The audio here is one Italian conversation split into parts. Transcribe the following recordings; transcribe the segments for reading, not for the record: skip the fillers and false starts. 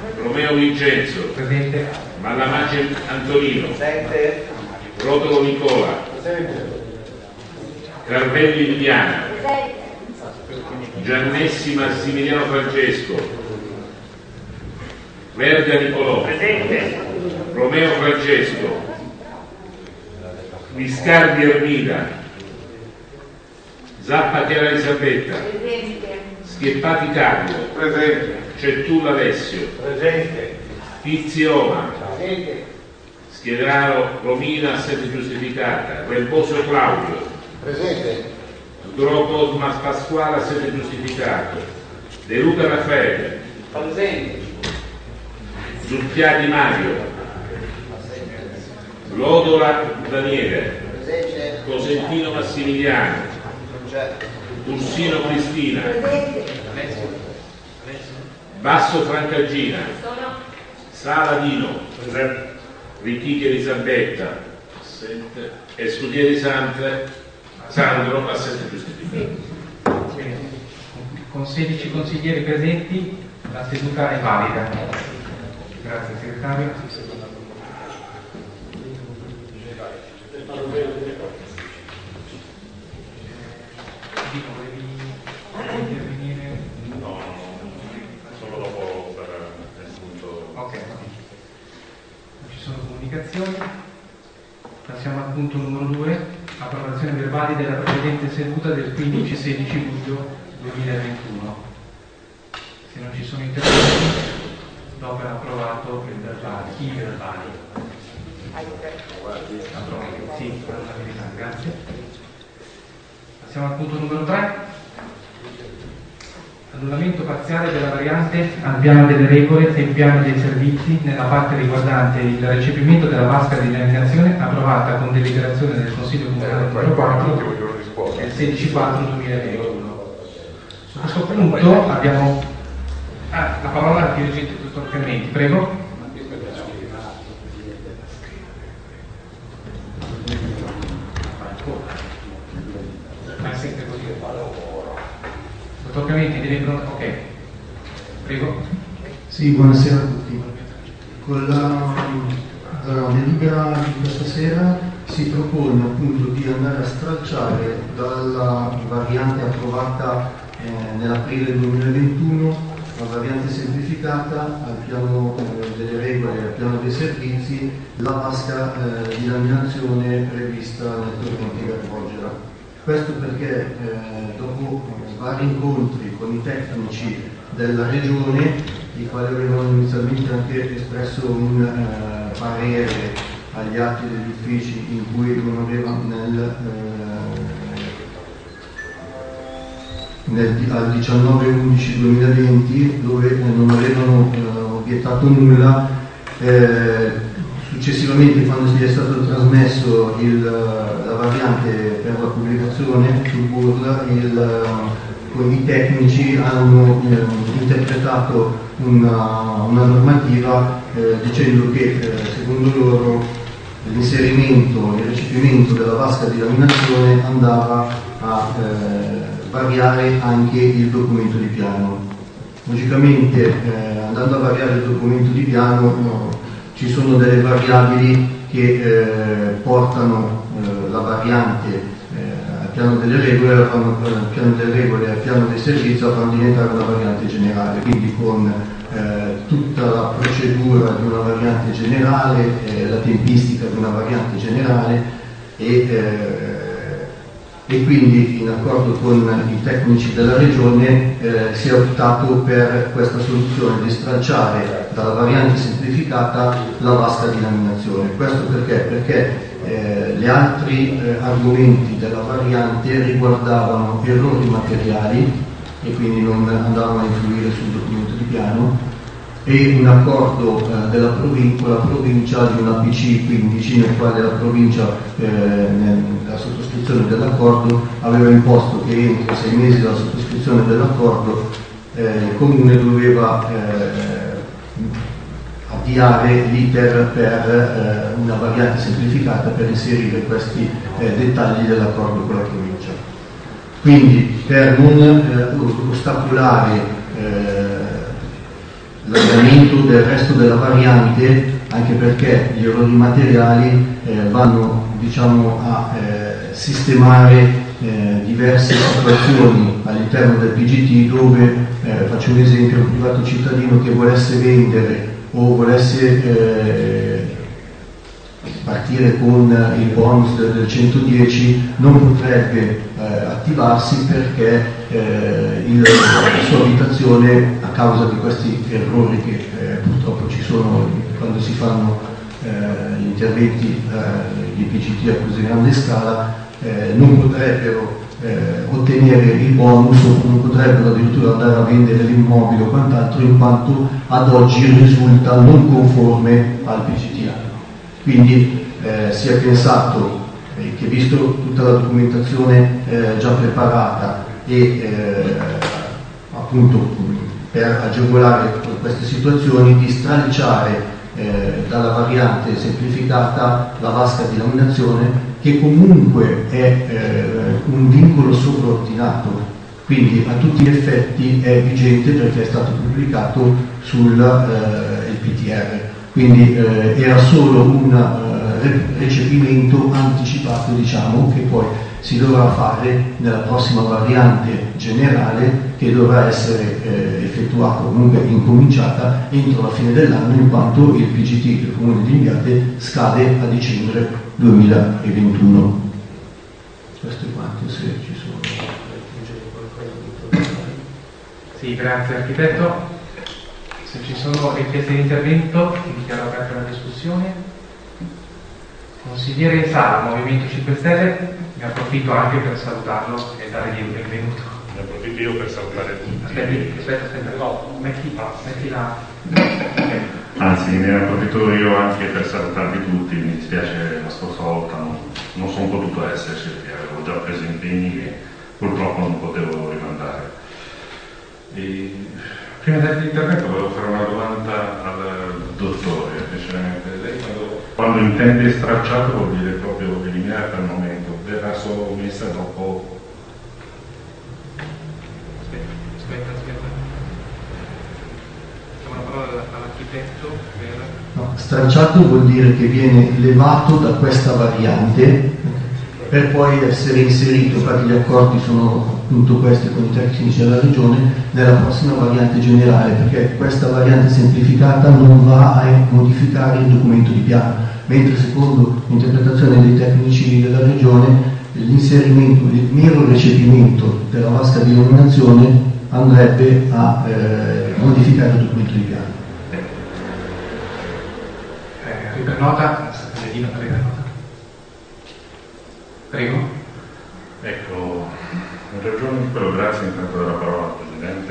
Romeo Vincenzo. Presente. Mallamaci Antonino. Presente. Rotolo Nicola. Presente. Carvelli Liliana. Giannessi Massimiliano Francesco. Verga Nicolò. Presente. Romeo Francesco. Viscardi Ermida. Zappa Chiara Elisabetta. Schieppati Carlo. Presente. Cettulla Alessio. Presente. Pizzi Oma. Presente. Schiedraro Romina, assente giustificata. Remboso Claudio. Presente. Gropo Pasquale, assente giustificato. De Luca Raffaele. Presente. Zucchiati Mario. Lodola Daniele. Presente. Cosentino Massimiliano. Ursino Cristina. Basso Francagina. Saladino. Ricchichi Elisabetta. Assente. Escudieri Sandro, assente giustificato. Con 16 consiglieri presenti la seduta è valida. Grazie segretario. Dico, volevi intervenire? No, solo dopo per il punto. Ok, non ci sono comunicazioni. Passiamo al punto numero 2, approvazione verbali della precedente seduta del 15-16 luglio 2021. Se non ci sono interventi, dopo è approvato i verbali. Sì, grazie. Passiamo al punto numero 3. Annullamento parziale della variante al piano delle regole e il piano dei servizi nella parte riguardante il recepimento della vasca di navigazione approvata con deliberazione del Consiglio Comunale numero 4 del 16/4/2021. Su questo punto abbiamo la parola al dirigente del dottor Clementi, prego. Dottor Clementi, deve pronto? Ok. Prego. Sì, buonasera a tutti. Con la delibera di questa sera si propone appunto di andare a stralciare dalla variante approvata nell'aprile 2021, la variante semplificata al piano delle regole e al piano dei servizi, la vasca di laminazione prevista nel torrente Gargogera. Questo perché dopo vari incontri con i tecnici della regione, i quali avevano inizialmente anche espresso un parere agli atti degli uffici in cui non avevano al 19/11/2020, dove non avevano obiettato nulla. Successivamente, quando si è stato trasmesso la variante per la pubblicazione sul board, i tecnici hanno interpretato una normativa dicendo che secondo loro l'inserimento e il recepimento della vasca di laminazione andava a variare anche il documento di piano. Logicamente, andando a variare il documento di piano, ci sono delle variabili che portano la variante al piano delle regole, al piano delle regole e al piano dei servizi a far diventare una variante generale, quindi con tutta la procedura di una variante generale, la tempistica di una variante generale e quindi in accordo con i tecnici della regione si è optato per questa soluzione di stralciare dalla variante semplificata la vasca di laminazione. Questo perché gli altri argomenti della variante riguardavano errori materiali e quindi non andavano a influire sul documento di piano, e un accordo con la provincia di un APC 15 nel quale la provincia nella sottoscrizione dell'accordo aveva imposto che entro 6 mesi dalla sottoscrizione dell'accordo il Comune doveva avviare l'iter per una variante semplificata per inserire questi dettagli dell'accordo con la provincia. Quindi per non ostacolare l'andamento del resto della variante, anche perché gli errori materiali vanno, diciamo, a sistemare diverse situazioni all'interno del PGT dove, faccio un esempio, un privato cittadino che volesse vendere o volesse partire con il bonus del 110 non potrebbe attivarsi perché la sua abitazione, a causa di questi errori che purtroppo ci sono quando si fanno gli interventi di PGT a così grande scala, non potrebbero ottenere il bonus o non potrebbero addirittura andare a vendere l'immobile o quant'altro, in quanto ad oggi risulta non conforme al PGT. Quindi si è pensato che, visto tutta la documentazione già preparata e appunto per agevolare queste situazioni, di stralciare dalla variante semplificata la vasca di laminazione, che comunque è un vincolo sovraordinato, quindi a tutti gli effetti è vigente perché è stato pubblicato sul PTR, quindi era solo un recepimento anticipato, diciamo, che poi si dovrà fare nella prossima variante generale, che dovrà essere effettuata, comunque incominciata entro la fine dell'anno, in quanto il PGT del Comune di Limbiate scade a dicembre 2021. Questo è quanto, se ci sono. Sì, grazie architetto. Se ci sono richieste di intervento, dichiaro aperta la discussione. Consigliere Sala, Movimento 5 Stelle, ne approfitto anche per salutarlo e dargli il benvenuto. Ne approfitto io per salutare tutti. Aspetta, no, metti la... Anzi, ne approfitto io anche per salutarvi tutti. Mi dispiace, la scorsa volta non sono potuto esserci perché avevo già preso impegni che purtroppo non potevo rimandare. Prima dell'intervento volevo fare una domanda al dottore, specialmente lei quando intende stracciato vuol dire proprio eliminare per il momento, verrà solo messa dopo. Aspetta. Diamo la parola all'architetto per... No, stralciato vuol dire che viene levato da questa variante per poi essere inserito, infatti gli accordi sono appunto questi con i tecnici della regione, nella prossima variante generale, perché questa variante semplificata non va a modificare il documento di piano, mentre secondo l'interpretazione dei tecnici della regione l'inserimento, il mero recepimento della vasca di illuminazione andrebbe a modificare il documento di piano. Riprenota. Prego. Ecco, in ragione di quello, grazie intanto della parola al Presidente.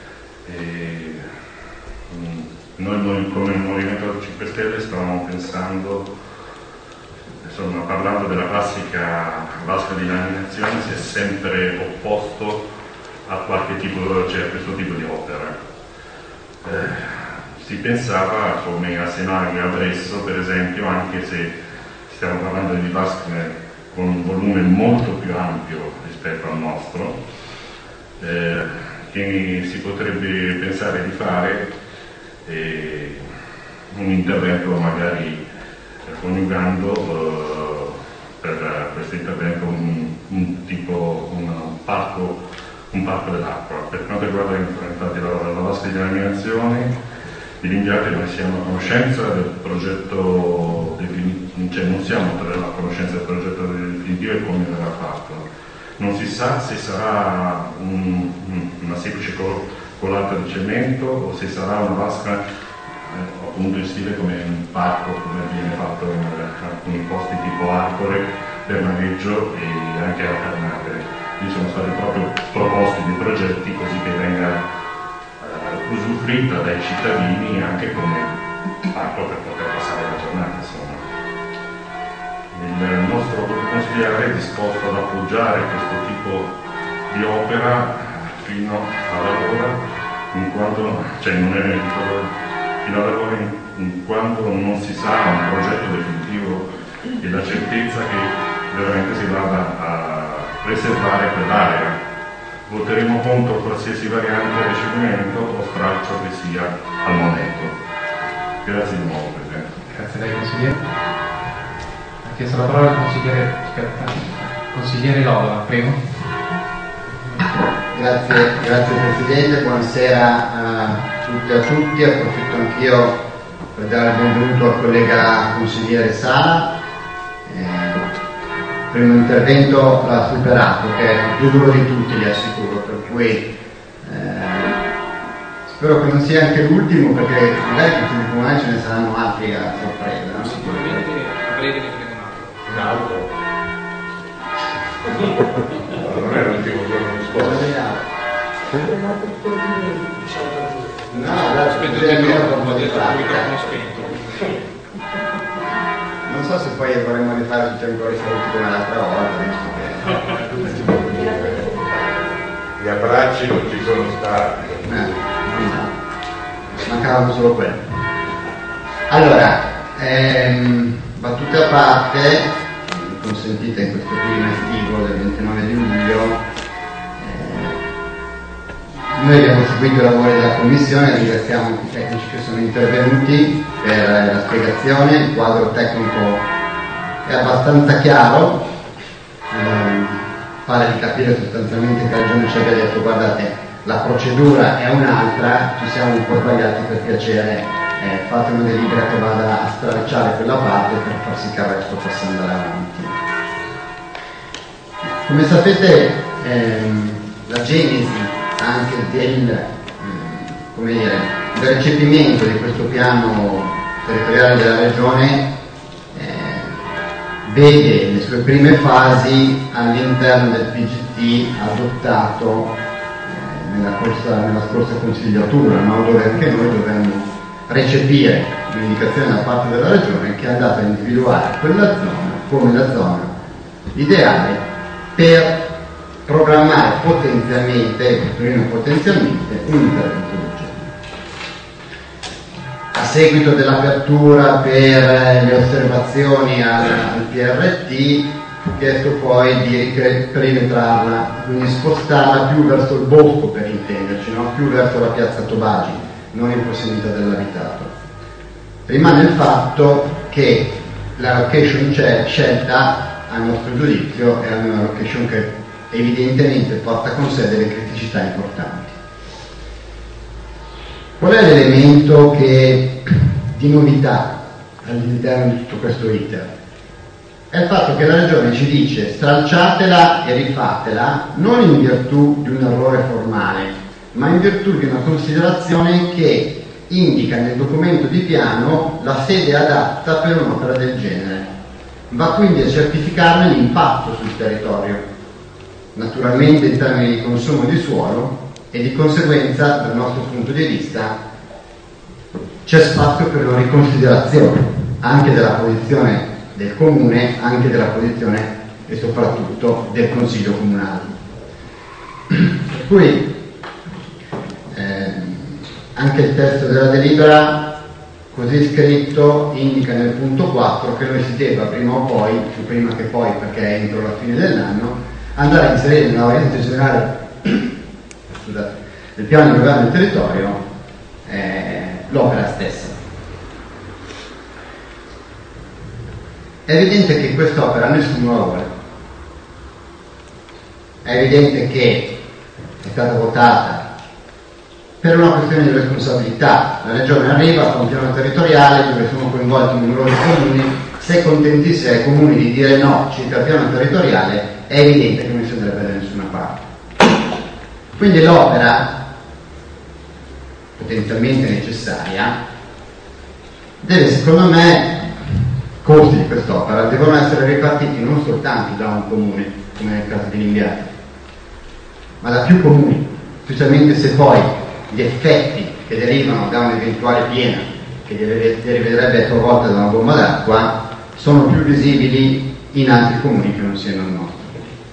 Noi come Movimento 5 Stelle stavamo pensando, insomma, parlando della classica vasca di laminazione, si è sempre opposto a qualche tipo, cioè a questo tipo di opera. Si pensava, come a Senago e a Bresso per esempio, anche se stiamo parlando di vasche con un volume molto più ampio rispetto al nostro, che si potrebbe pensare di fare un intervento magari coniugando per questo intervento un parco dell'acqua. Per quanto riguarda infatti la vasca di laminazione di Limbiate, noi siamo a conoscenza del progetto definitivo, cioè non siamo a conoscenza del progetto definitivo e come verrà fatto. Non si sa se sarà una semplice colata di cemento o se sarà una vasca appunto in stile come un parco, come viene fatto in alcuni posti tipo Arcore per maneggio e anche alternate. Lì sono stati proprio proposti dei progetti così che venga usufruita dai cittadini anche come parco per poter passare la giornata, insomma. Il nostro gruppo consigliare è disposto ad appoggiare questo tipo di opera fino ad ora, in quanto, cioè non è fino ad ora in quanto non si sa un progetto definitivo e la certezza che veramente si vada a preservare quell'area. voteremo contro qualsiasi variante di recepimento o stralcio che sia al momento. Grazie di nuovo, Presidente. Grazie a lei, consigliere. Ha chiesto la parola il consigliere Lova, prego. Grazie Presidente, buonasera a tutte e a tutti. Approfitto anch'io per dare il benvenuto al collega consigliere Sala. Il primo intervento l'ha superato, che è il più duro di tutti, vi assicuro, per cui spero che non sia anche l'ultimo, perché magari in consigli comunali ce ne saranno altri a sorpresa. No? Sicuramente a breve ne faremo un altro. Non è l'ultimo giorno di scuola. No, Aspetta il microfono spento. non so se poi vorremmo rifare tutti ancora i saluti come l'altra volta, visto Gli abbracci non ci sono stati. mancavano solo quello. Allora, battute a parte, consentite in questo clima estivo del 29 di luglio, noi abbiamo seguito i lavori della Commissione, ringraziamo anche i tecnici che sono intervenuti per la spiegazione. Il quadro tecnico è abbastanza chiaro, pare di capire sostanzialmente che Ragione ci abbia detto: guardate, la procedura è un'altra, ci siamo un po' sbagliati, per piacere fate una delibera che vada a stralciare quella parte per far sì che il resto possa andare avanti. Come sapete, la genesi anche del recepimento di questo piano territoriale della Regione vede le sue prime fasi all'interno del PGT adottato nella scorsa consigliatura, no? Dove anche noi dovevamo recepire un'indicazione da parte della Regione che è andata a individuare quella zona come la zona ideale per programmare potenzialmente un intervento del genere. A seguito dell'apertura per le osservazioni al PRT, ho chiesto poi di perimetrarla, quindi spostarla più verso il bosco, per intenderci, no? Più verso la piazza Tobagi, non in prossimità dell'abitato. Rimane il fatto che la location scelta, a nostro giudizio, è una location che evidentemente porta con sé delle criticità importanti. Qual è l'elemento di novità all'interno di tutto questo iter? È il fatto che la Regione ci dice: stralciatela e rifatela, non in virtù di un errore formale, ma in virtù di una considerazione che indica nel documento di piano la sede adatta per un'opera del genere. Va quindi a certificarne l'impatto sul territorio, naturalmente in termini di consumo di suolo, e di conseguenza, dal nostro punto di vista, c'è spazio per una riconsiderazione anche della posizione del Comune, anche della posizione e soprattutto del Consiglio Comunale. Per cui anche il testo della delibera, così scritto, indica nel punto 4 che noi si debba prima o poi, più prima che poi perché è entro la fine dell'anno, andare a inserire nella variante generale del piano di governo del territorio l'opera stessa. È evidente che quest'opera nessuno la vuole, è evidente che è stata votata per una questione di responsabilità. La Regione arriva con un piano territoriale dove sono coinvolti numerosi comuni, se contentisse ai comuni di dire no circa il piano territoriale, è evidente che non si andrebbe da nessuna parte. Quindi l'opera potenzialmente necessaria deve, secondo me, costi di quest'opera devono essere ripartiti non soltanto da un comune, come nel caso di Limbiati, ma da più comuni, specialmente se poi gli effetti che derivano da un'eventuale piena, che deriverebbe a sua volta da una bomba d'acqua, sono più visibili in altri comuni che non siano il nostro.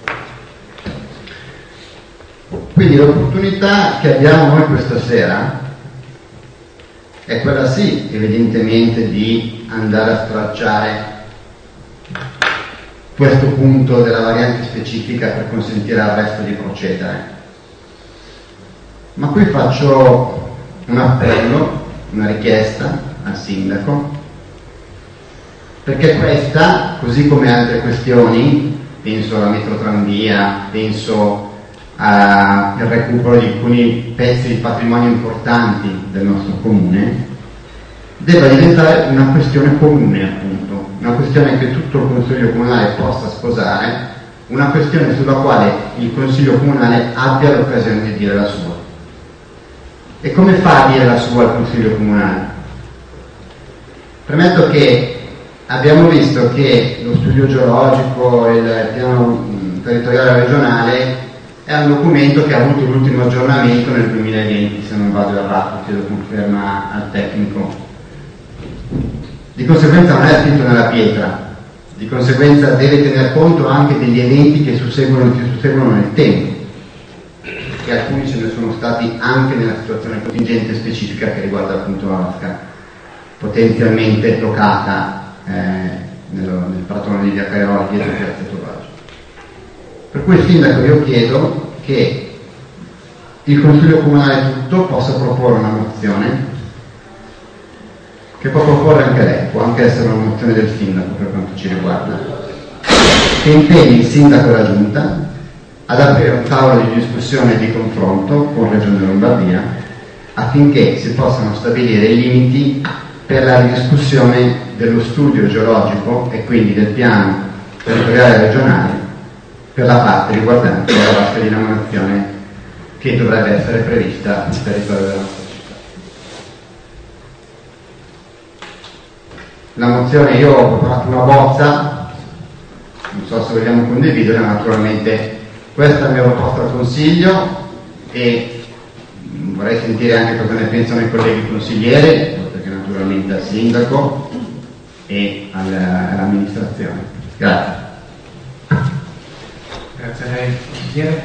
Quindi l'opportunità che abbiamo noi questa sera è quella sì, evidentemente, di andare a stralciare questo punto della variante specifica per consentire al resto di procedere. Ma qui faccio un appello, una richiesta al sindaco, perché questa, così come altre questioni, penso alla metrotranvia, penso al recupero di alcuni pezzi di patrimonio importanti del nostro comune, debba diventare una questione comune, appunto, una questione che tutto il Consiglio Comunale possa sposare, una questione sulla quale il Consiglio Comunale abbia l'occasione di dire la sua. E come fa a dire la sua al Consiglio Comunale? Premetto che abbiamo visto che lo studio geologico e il piano territoriale regionale è un documento che ha avuto l'ultimo aggiornamento nel 2020, se non vado errato, chiedo conferma al tecnico. Di conseguenza non è scritto nella pietra, di conseguenza deve tener conto anche degli eventi che susseguono nel tempo, e alcuni ce ne sono stati anche nella situazione contingente specifica che riguarda appunto la vasca potenzialmente toccata nel pratone di Via Caioli dietro Piazza Tovaggio. Per cui il sindaco io chiedo che il Consiglio Comunale tutto possa proporre una mozione, che può proporre anche lei, può anche essere una mozione del sindaco per quanto ci riguarda, che impegni il sindaco e la giunta ad aprire un tavolo di discussione e di confronto con Regione Lombardia affinché si possano stabilire i limiti per la ridiscussione dello studio geologico e quindi del piano territoriale regionale per la parte riguardante la vasca di laminazione che dovrebbe essere prevista nel territorio della nostra città. La mozione, io ho preparato una bozza, non so se vogliamo condividere, naturalmente questa è la mia proposta al Consiglio e vorrei sentire anche cosa ne pensano i colleghi consiglieri, oltre che naturalmente al Sindaco e all'amministrazione. Grazie. Grazie a lei, consigliere.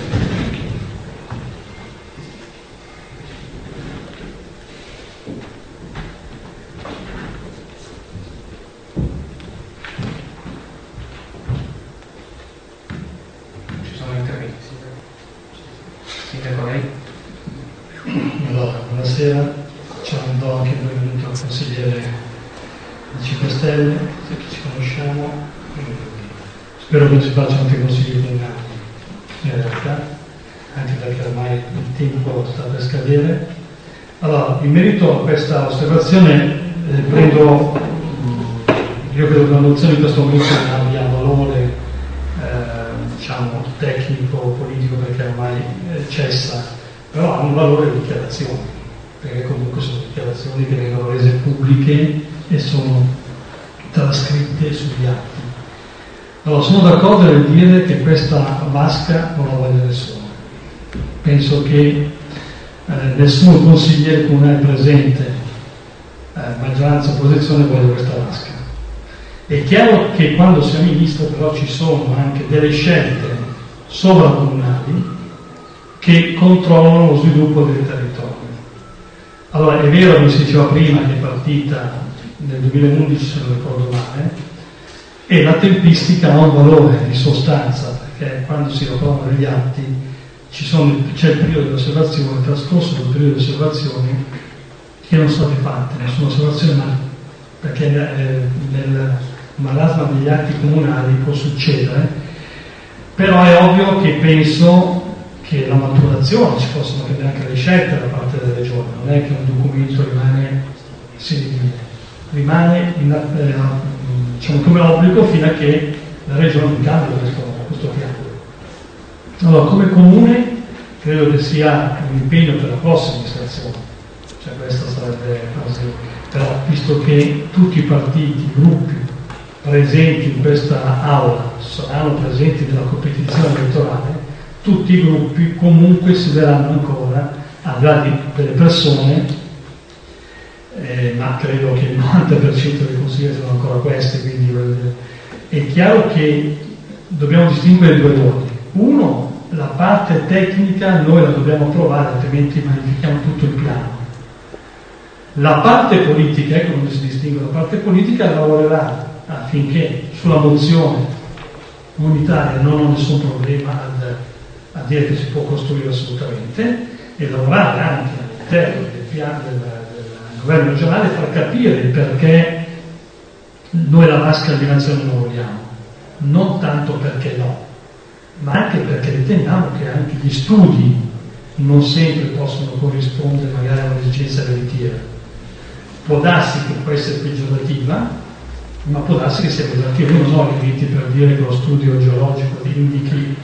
Ci sono interventi, Sindaco, lei? Allora, buonasera, do anche il benvenuto al consigliere 5 Stelle, se ci conosciamo. Spero che non si facciano altri consigli comunali in realtà, anche perché ormai il tempo sta per scadere. Allora, in merito a questa osservazione io credo che la mozione in questo momento non abbia valore diciamo tecnico politico perché ormai cessa, però ha un valore di dichiarazione, perché comunque sono dichiarazioni che vengono rese pubbliche e sono trascritte sugli atti. Allora, sono d'accordo nel dire che questa vasca non la voglia nessuno. Penso che nessun consigliere comunale presente, maggioranza o opposizione, voglia questa vasca. È chiaro che quando si è ministro però ci sono anche delle scelte sovracomunali che controllano lo sviluppo del territorio. Allora, è vero, come si diceva prima, che è partita nel 2011, se non ricordo male, e la tempistica ha un valore di sostanza, perché quando si approvano gli atti c'è il periodo di osservazione, trascorso il periodo di osservazione che non sono state fatte, nessuna osservazione, perché nel marasma degli atti comunali può succedere, però è ovvio che penso che la maturazione ci possono prendere anche le scelte da parte delle regioni, non è che un documento rimane diciamo come obbligo fino a che la regione non cambia questo piano. Allora, come comune credo che sia un impegno per la prossima amministrazione, cioè questa sarebbe quasi, però visto che tutti i partiti, i gruppi presenti in questa aula saranno presenti nella competizione elettorale, tutti i gruppi comunque si daranno ancora, al di là delle persone, ma credo che il 90% dei consiglieri sono ancora questi, quindi è chiaro che dobbiamo distinguere due ruoli. Uno, la parte tecnica noi la dobbiamo approvare, altrimenti modifichiamo tutto il piano. La parte politica, ecco come si distingue, la parte politica lavorerà affinché sulla mozione unitaria non ho nessun problema a dire che si può costruire assolutamente, e lavorare anche all'interno del piano del governo regionale, far capire perché noi la vasca di nazione non vogliamo, non tanto perché no, ma anche perché riteniamo che anche gli studi non sempre possono corrispondere magari a un'esigenza veritiera. Può darsi che può essere peggiorativa, ma può darsi che sia peggiorativa. Io non ho limiti per dire che lo studio geologico indichi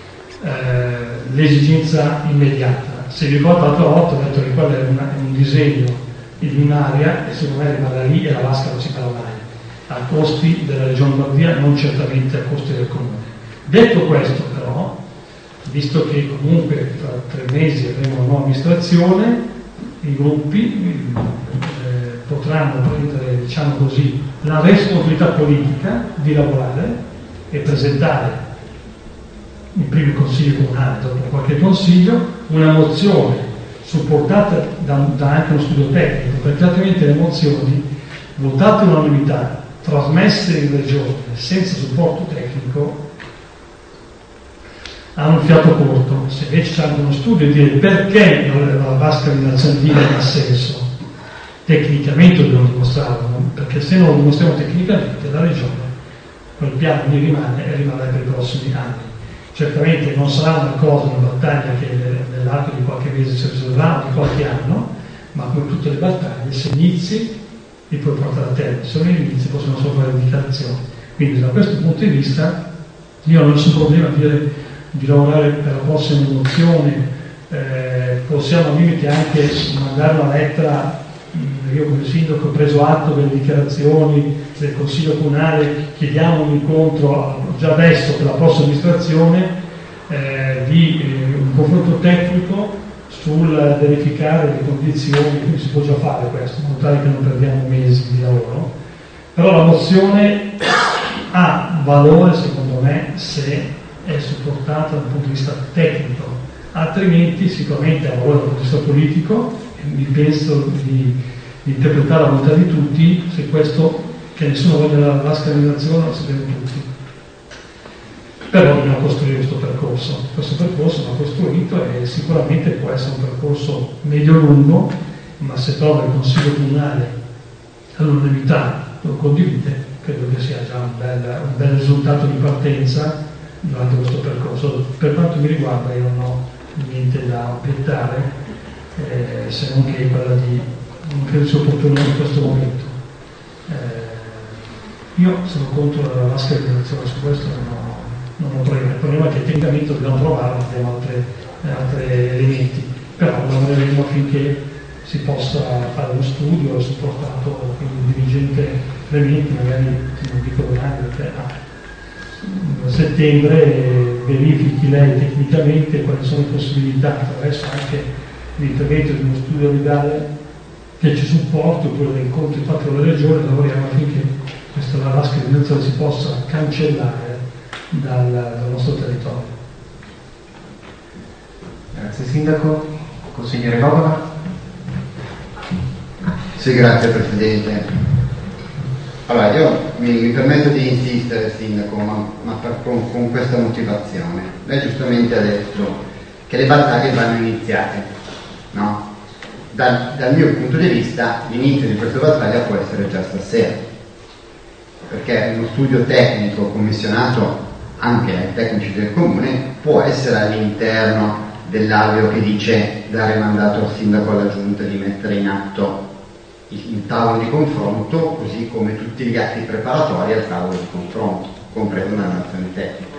l'esigenza immediata. Se vi ricordo l'altra volta ho detto che quello è un disegno di un'area e secondo me rimane lì e la vasca non si farà mai, a costi della Regione Lombardia, non certamente a costi del Comune. Detto questo però, visto che comunque tra 3 mesi avremo una nuova amministrazione, i gruppi potranno prendere, diciamo così, la responsabilità politica di lavorare e presentare il primo consiglio comunale, dopo qualche consiglio, una mozione supportata da anche uno studio tecnico, perché altrimenti le mozioni votate all'unanimità, trasmesse in regione senza supporto tecnico, hanno un fiato corto. Se invece c'è anche uno studio e dire perché la vasca di Nazzandina ha senso, tecnicamente dobbiamo dimostrarlo, perché se non lo dimostriamo tecnicamente la regione quel piano lì rimane e rimarrà per i prossimi anni. Certamente non sarà una cosa, una battaglia che nell'arco di qualche mese si risolverà, o di qualche anno, ma come tutte le battaglie, se inizi li puoi portare a termine, se non inizi possono solo fare indicazioni. Quindi da questo punto di vista io non ho nessun problema a dire di lavorare per la prossima mozione, possiamo al limite anche mandare una lettera. Io come sindaco ho preso atto delle dichiarazioni del Consiglio Comunale, chiediamo un incontro già adesso per la prossima amministrazione di un confronto tecnico sul verificare le condizioni, quindi si può già fare questo, in modo tale che non perdiamo mesi di lavoro. Però la mozione ha valore secondo me se è supportata dal punto di vista tecnico, altrimenti sicuramente ha valore dal punto di vista politico. Mi penso di interpretare la volontà di tutti, se questo, che nessuno voglia la vasca di nazione, lo sappiamo tutti. Però dobbiamo costruire questo percorso va costruito e sicuramente può essere un percorso medio-lungo, ma se trova il Consiglio Comunale all'unanimità lo condivide, credo che sia già un bel risultato di partenza durante questo percorso. Per quanto mi riguarda io non ho niente da obiettare, se non che quella di non credo sia opportuno in questo momento. Io sono contro la vasca di nazione, su questo non ho problema. Il problema è che tecnicamente dobbiamo provare, abbiamo altri elementi, però lavoreremo affinché si possa fare uno studio supportato, quindi un dirigente Clementi, magari non dico domani, perché a settembre verifichi lei tecnicamente quali sono le possibilità attraverso anche l'intervento di uno studio legale che ci supporti, oppure dei incontri fatti con la regione. Lavoriamo affinché questa vasca di nazione si possa cancellare dal nostro territorio. Grazie Sindaco. Consigliere Gobala. Sì, grazie Presidente. Allora, io mi permetto di insistere, Sindaco, ma con questa motivazione. Lei giustamente ha detto che le battaglie vanno iniziate, no? Dal mio punto di vista l'inizio di questa battaglia può essere già stasera, perché uno studio tecnico commissionato anche ai tecnici del Comune può essere all'interno dell'alveo che dice dare mandato al Sindaco alla Giunta di mettere in atto il tavolo di confronto, così come tutti gli atti preparatori al tavolo di confronto, compresa una relazione tecnica.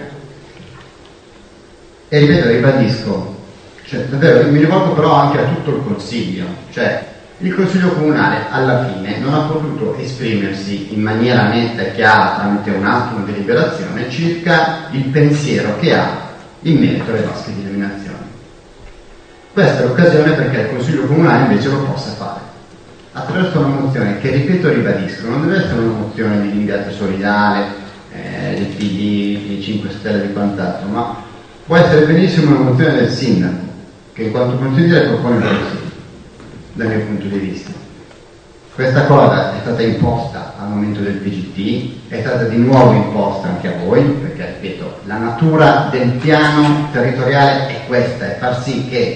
E ripeto, ribadisco, davvero mi rivolgo però anche a tutto il Consiglio, il Consiglio Comunale alla fine non ha potuto esprimersi in maniera netta e chiara tramite un atto, una deliberazione, circa il pensiero che ha in merito alle vasche di eliminazione. Questa è l'occasione perché il Consiglio Comunale invece lo possa fare attraverso una mozione che, ripeto, ribadisco, non deve essere una mozione di rinviato solidale, del PD, di 5 Stelle, di quant'altro, ma può essere benissimo una mozione del Sindaco, che in quanto consigliere propone il Consiglio, dal mio punto di vista. Questa cosa è stata imposta al momento del PGT, è stata di nuovo imposta anche a voi, perché, ripeto, la natura del piano territoriale è questa, è far sì che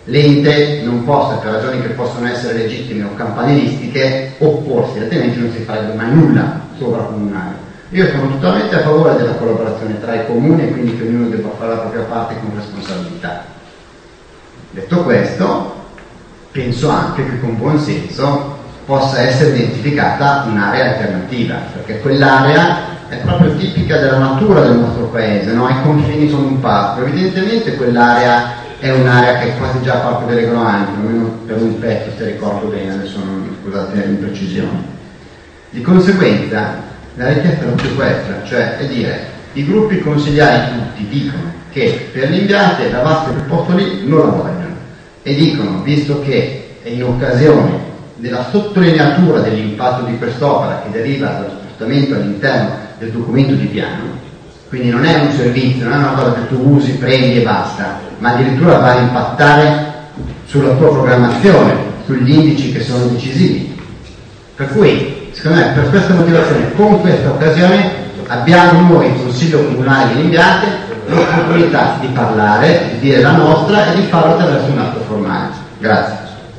l'ente non possa, per ragioni che possono essere legittime o campanilistiche, opporsi, altrimenti non si farebbe mai nulla sovracomunale. Io sono totalmente a favore della collaborazione tra i comuni e quindi che ognuno debba fare la propria parte con responsabilità. Detto questo, penso anche che con buon senso possa essere identificata un'area alternativa, perché quell'area è proprio tipica della natura del nostro paese, no? I confini sono un parco, evidentemente quell'area è un'area che è quasi già parte delle Groandi, almeno per un pezzo, se ricordo bene, adesso non, scusate l'imprecisione. Di conseguenza la richiesta è proprio questa, cioè è dire, i gruppi consigliari tutti dicono che per l'impiante la vasca del posto lì non la vogliono, e dicono, visto che è in occasione della sottolineatura dell'impatto di quest'opera che deriva dallo spostamento all'interno del documento di piano, quindi non è un servizio, non è una cosa che tu usi, prendi e basta, ma addirittura va a impattare sulla tua programmazione, sugli indici che sono decisivi. Per cui, secondo me, per questa motivazione, con questa occasione, abbiamo noi, il Consiglio Comunale di Limbiate, l'opportunità di parlare, di dire la nostra e di farlo attraverso un atto formale. Grazie.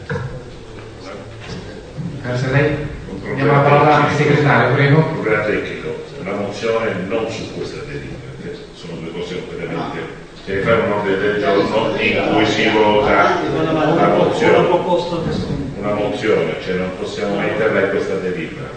Grazie a lei. Diamo la parola al segretario, prego. Un problema tecnico, la mozione non su questa delibera, sono due cose completamente. Deve fare un ordine del giorno in cui si vota la mozione. Una mozione, cioè non possiamo metterla in questa delibera.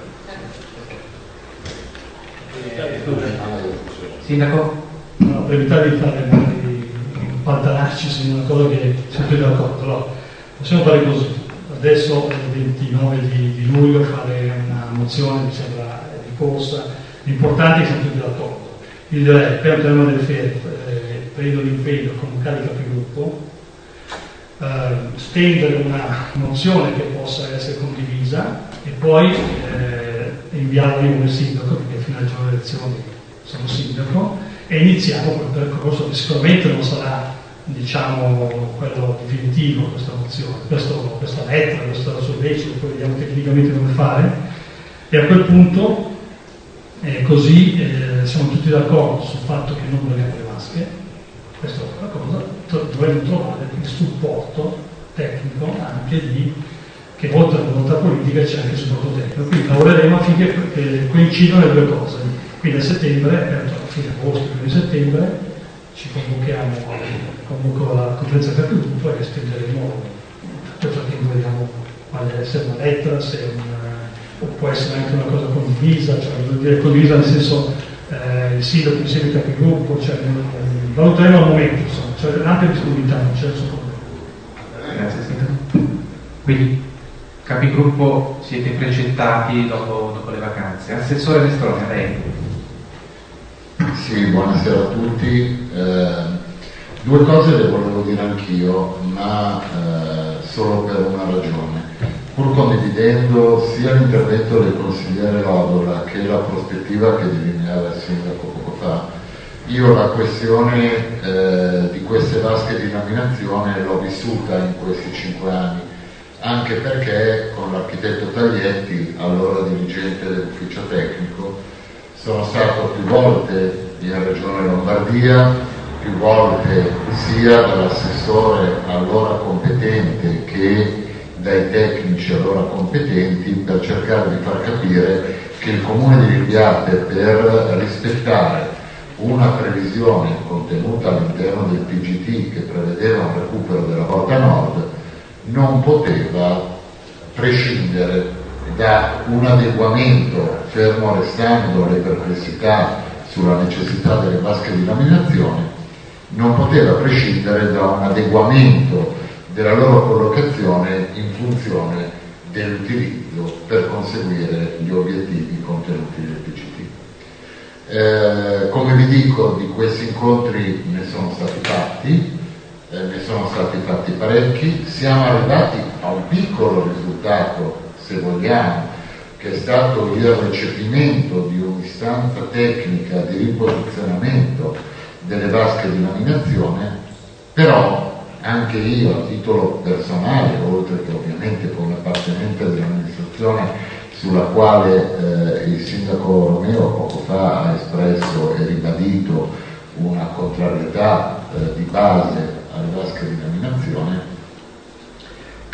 Sindaco? No, per evitare di fare pantanarci su una cosa che siamo tutti d'accordo, allora, possiamo fare così. Adesso è il 29 di luglio fare una mozione, mi sembra di corsa, l'importante è che siamo tutti d'accordo. Io direi, per il tema delle ferie, prendo l'impegno con un carico capigruppo, stendere una mozione che possa essere condivisa e poi inviarla io come sindaco, perché fino alle giorni elezioni sono sindaco, e iniziamo quel percorso che sicuramente non sarà, diciamo, quello definitivo, questa mozione, questa lettera, questo sollecito, poi vediamo tecnicamente come fare, e a quel punto così siamo tutti d'accordo sul fatto che non vogliamo le vasche, questa è una cosa, dovremmo trovare il supporto tecnico anche che oltre alla volontà politica c'è anche il supporto tecnico, quindi lavoreremo affinché coincidano le due cose. Quindi a settembre, a fine agosto, fine settembre, ci convoco la conferenza capigruppo e stenderemo. Nel frattempo vediamo se è una lettera, o può essere anche una cosa condivisa, cioè vuol dire condivisa nel senso il sindaco insieme al capigruppo, cioè valuteremo al momento, insomma, cioè ampia disponibilità, non c'è nessun problema. Grazie sindaco. Quindi capigruppo siete precettati dopo le vacanze. Assessore Nestrone, lei. Sì, buonasera a tutti. Due cose le volevo dire anch'io, ma solo per una ragione. Pur condividendo sia l'intervento del consigliere Lodola che la prospettiva che delineava il sindaco poco fa, io la questione di queste vasche di laminazione l'ho vissuta in questi 5 anni, anche perché con l'architetto Taglietti, allora dirigente dell'ufficio tecnico, sono stato più volte in Regione Lombardia, più volte sia dall'assessore allora competente che dai tecnici allora competenti, per cercare di far capire che il Comune di Limbiate, per rispettare una previsione contenuta all'interno del PGT che prevedeva un recupero della Volta Nord, non poteva prescindere da un adeguamento, fermo restando le perplessità sulla necessità delle vasche di laminazione, non poteva prescindere da un adeguamento della loro collocazione in funzione dell'utilizzo per conseguire gli obiettivi contenuti nel PCT. Come vi dico, di questi incontri ne sono stati fatti parecchi, siamo arrivati a un piccolo risultato, se vogliamo, che è stato il recepimento di un'istanza tecnica di riposizionamento delle vasche di laminazione, però anche io a titolo personale, oltre che ovviamente come appartenente dell'amministrazione sulla quale il sindaco Romeo poco fa ha espresso e ribadito una contrarietà di base alle vasche di laminazione,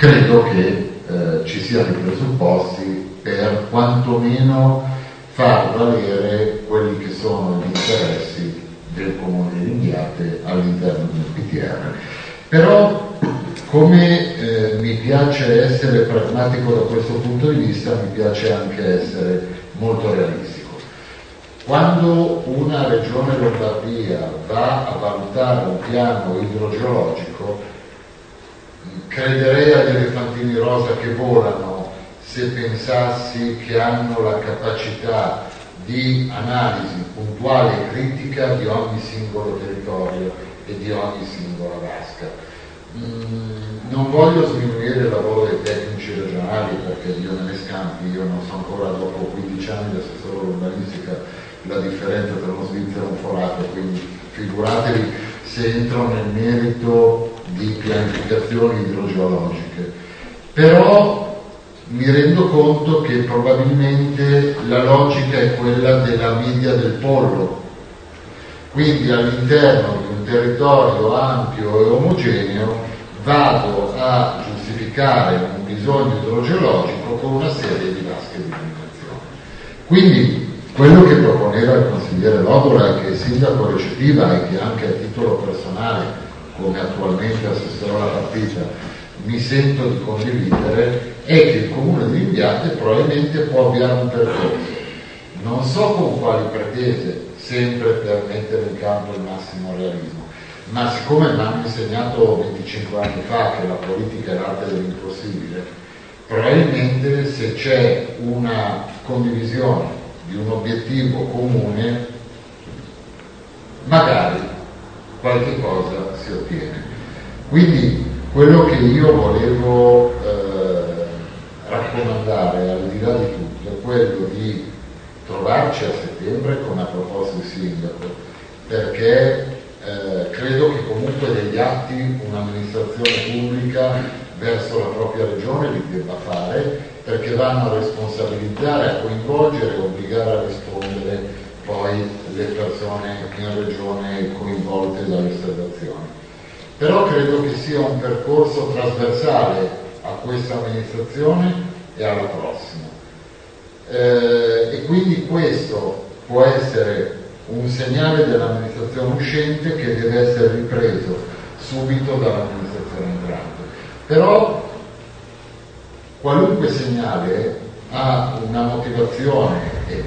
credo che ci siano i presupposti per quantomeno far valere quelli che sono gli interessi del Comune di Ringhiate all'interno del PTR. Però, come mi piace essere pragmatico da questo punto di vista, mi piace anche essere molto realistico. Quando una regione Lombardia va a valutare un piano idrogeologico, crederei agli elefantini rosa che volano se pensassi che hanno la capacità di analisi puntuale e critica di ogni singolo territorio e di ogni singola vasca. Non voglio sminuire il lavoro dei tecnici regionali, perché Dio me ne scampi, io non so ancora dopo 15 anni di assessore urbanistica la differenza tra uno svizzero e un forato, quindi figuratevi se entro nel merito di pianificazioni idrogeologiche. Però mi rendo conto che probabilmente la logica è quella della media del pollo, quindi all'interno di un territorio ampio e omogeneo vado a giustificare un bisogno idrogeologico con una serie di vasche di limitazione. Quindi quello che proponeva il consigliere Lobola, che il sindaco recepiva e che anche a titolo personale, come attualmente assessore alla partita, mi sento di condividere, è che il Comune di Ringhiate probabilmente può avviare un percorso, non so con quali pretese, sempre per mettere in campo il massimo realismo, ma siccome mi hanno insegnato 25 anni fa che la politica è l'arte dell'impossibile, probabilmente se c'è una condivisione di un obiettivo comune, magari qualche cosa si ottiene. Quindi quello che io volevo raccomandare, al di là di tutto, è quello di trovarci a settembre come ha proposto il sindaco, perché credo che comunque degli atti un'amministrazione pubblica verso la propria regione li debba fare, perché vanno a responsabilizzare, a coinvolgere e obbligare a rispondere poi le persone in regione coinvolte dalle osservazioni. Però credo che sia un percorso trasversale a questa amministrazione e alla prossima. E quindi questo può essere un segnale dell'amministrazione uscente che deve essere ripreso subito dall'amministrazione entrante. Però qualunque segnale ha una motivazione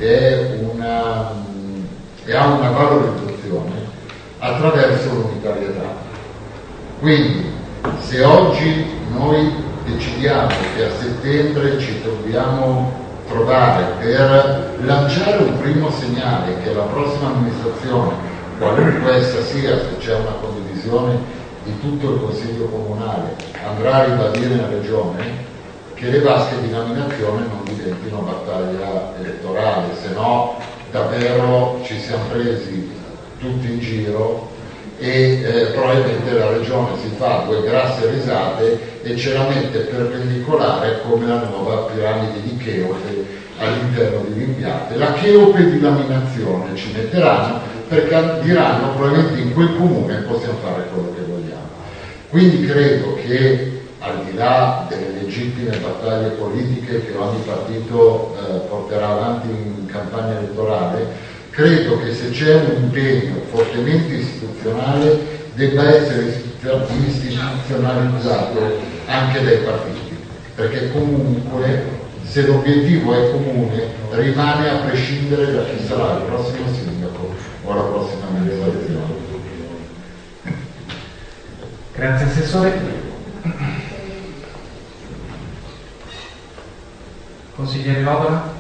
e ha una valorizzazione attraverso l'unitarietà. Quindi se oggi noi decidiamo che a settembre ci dobbiamo trovare per lanciare un primo segnale che la prossima amministrazione, qualunque essa sia, se c'è una condivisione di tutto il Consiglio Comunale, andrà a ribadire in regione, che le vasche di laminazione non diventino battaglia elettorale, se no davvero ci siamo presi tutti in giro e probabilmente la regione si fa due grasse risate e ce la mette perpendicolare come la nuova piramide di Cheope all'interno di Ringhiate. La Cheope di laminazione ci metteranno perché diranno probabilmente in quel comune possiamo fare quello che vogliamo. Quindi credo che al di là delle legittime battaglie politiche che ogni partito porterà avanti in campagna elettorale, credo che se c'è un impegno fortemente istituzionale debba essere istituzionalizzato anche dai partiti, perché comunque se l'obiettivo è comune rimane a prescindere da chi sarà il prossimo sindaco o la prossima amministrazione. Grazie Assessore. Consigliere Lobola.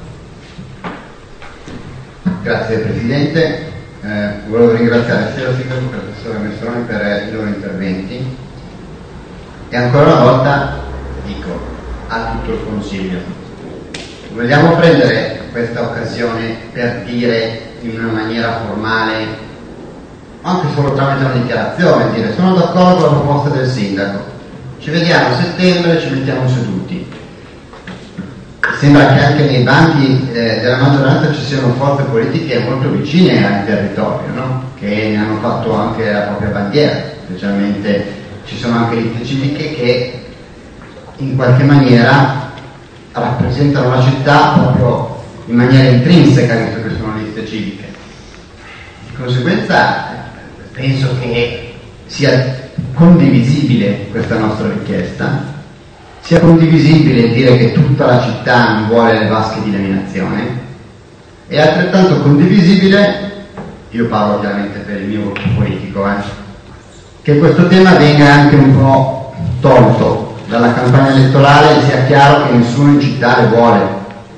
Grazie Presidente, volevo ringraziare sia il Sindaco che l'assessore Messoni per i loro interventi e ancora una volta dico a tutto il Consiglio, vogliamo prendere questa occasione per dire in una maniera formale, anche solo tramite una dichiarazione, dire sono d'accordo con la proposta del Sindaco, ci vediamo a settembre e ci mettiamo seduti. Sembra che anche nei banchi della maggioranza ci siano forze politiche molto vicine al territorio, no? Che ne hanno fatto anche la propria bandiera, specialmente ci sono anche liste civiche che in qualche maniera rappresentano la città proprio in maniera intrinseca, visto che sono liste civiche. Di conseguenza penso che sia condivisibile questa nostra richiesta, sia condivisibile dire che tutta la città non vuole le vasche di laminazione, e altrettanto condivisibile, io parlo ovviamente per il mio gruppo politico, che questo tema venga anche un po' tolto dalla campagna elettorale e sia chiaro che nessuno in città le vuole.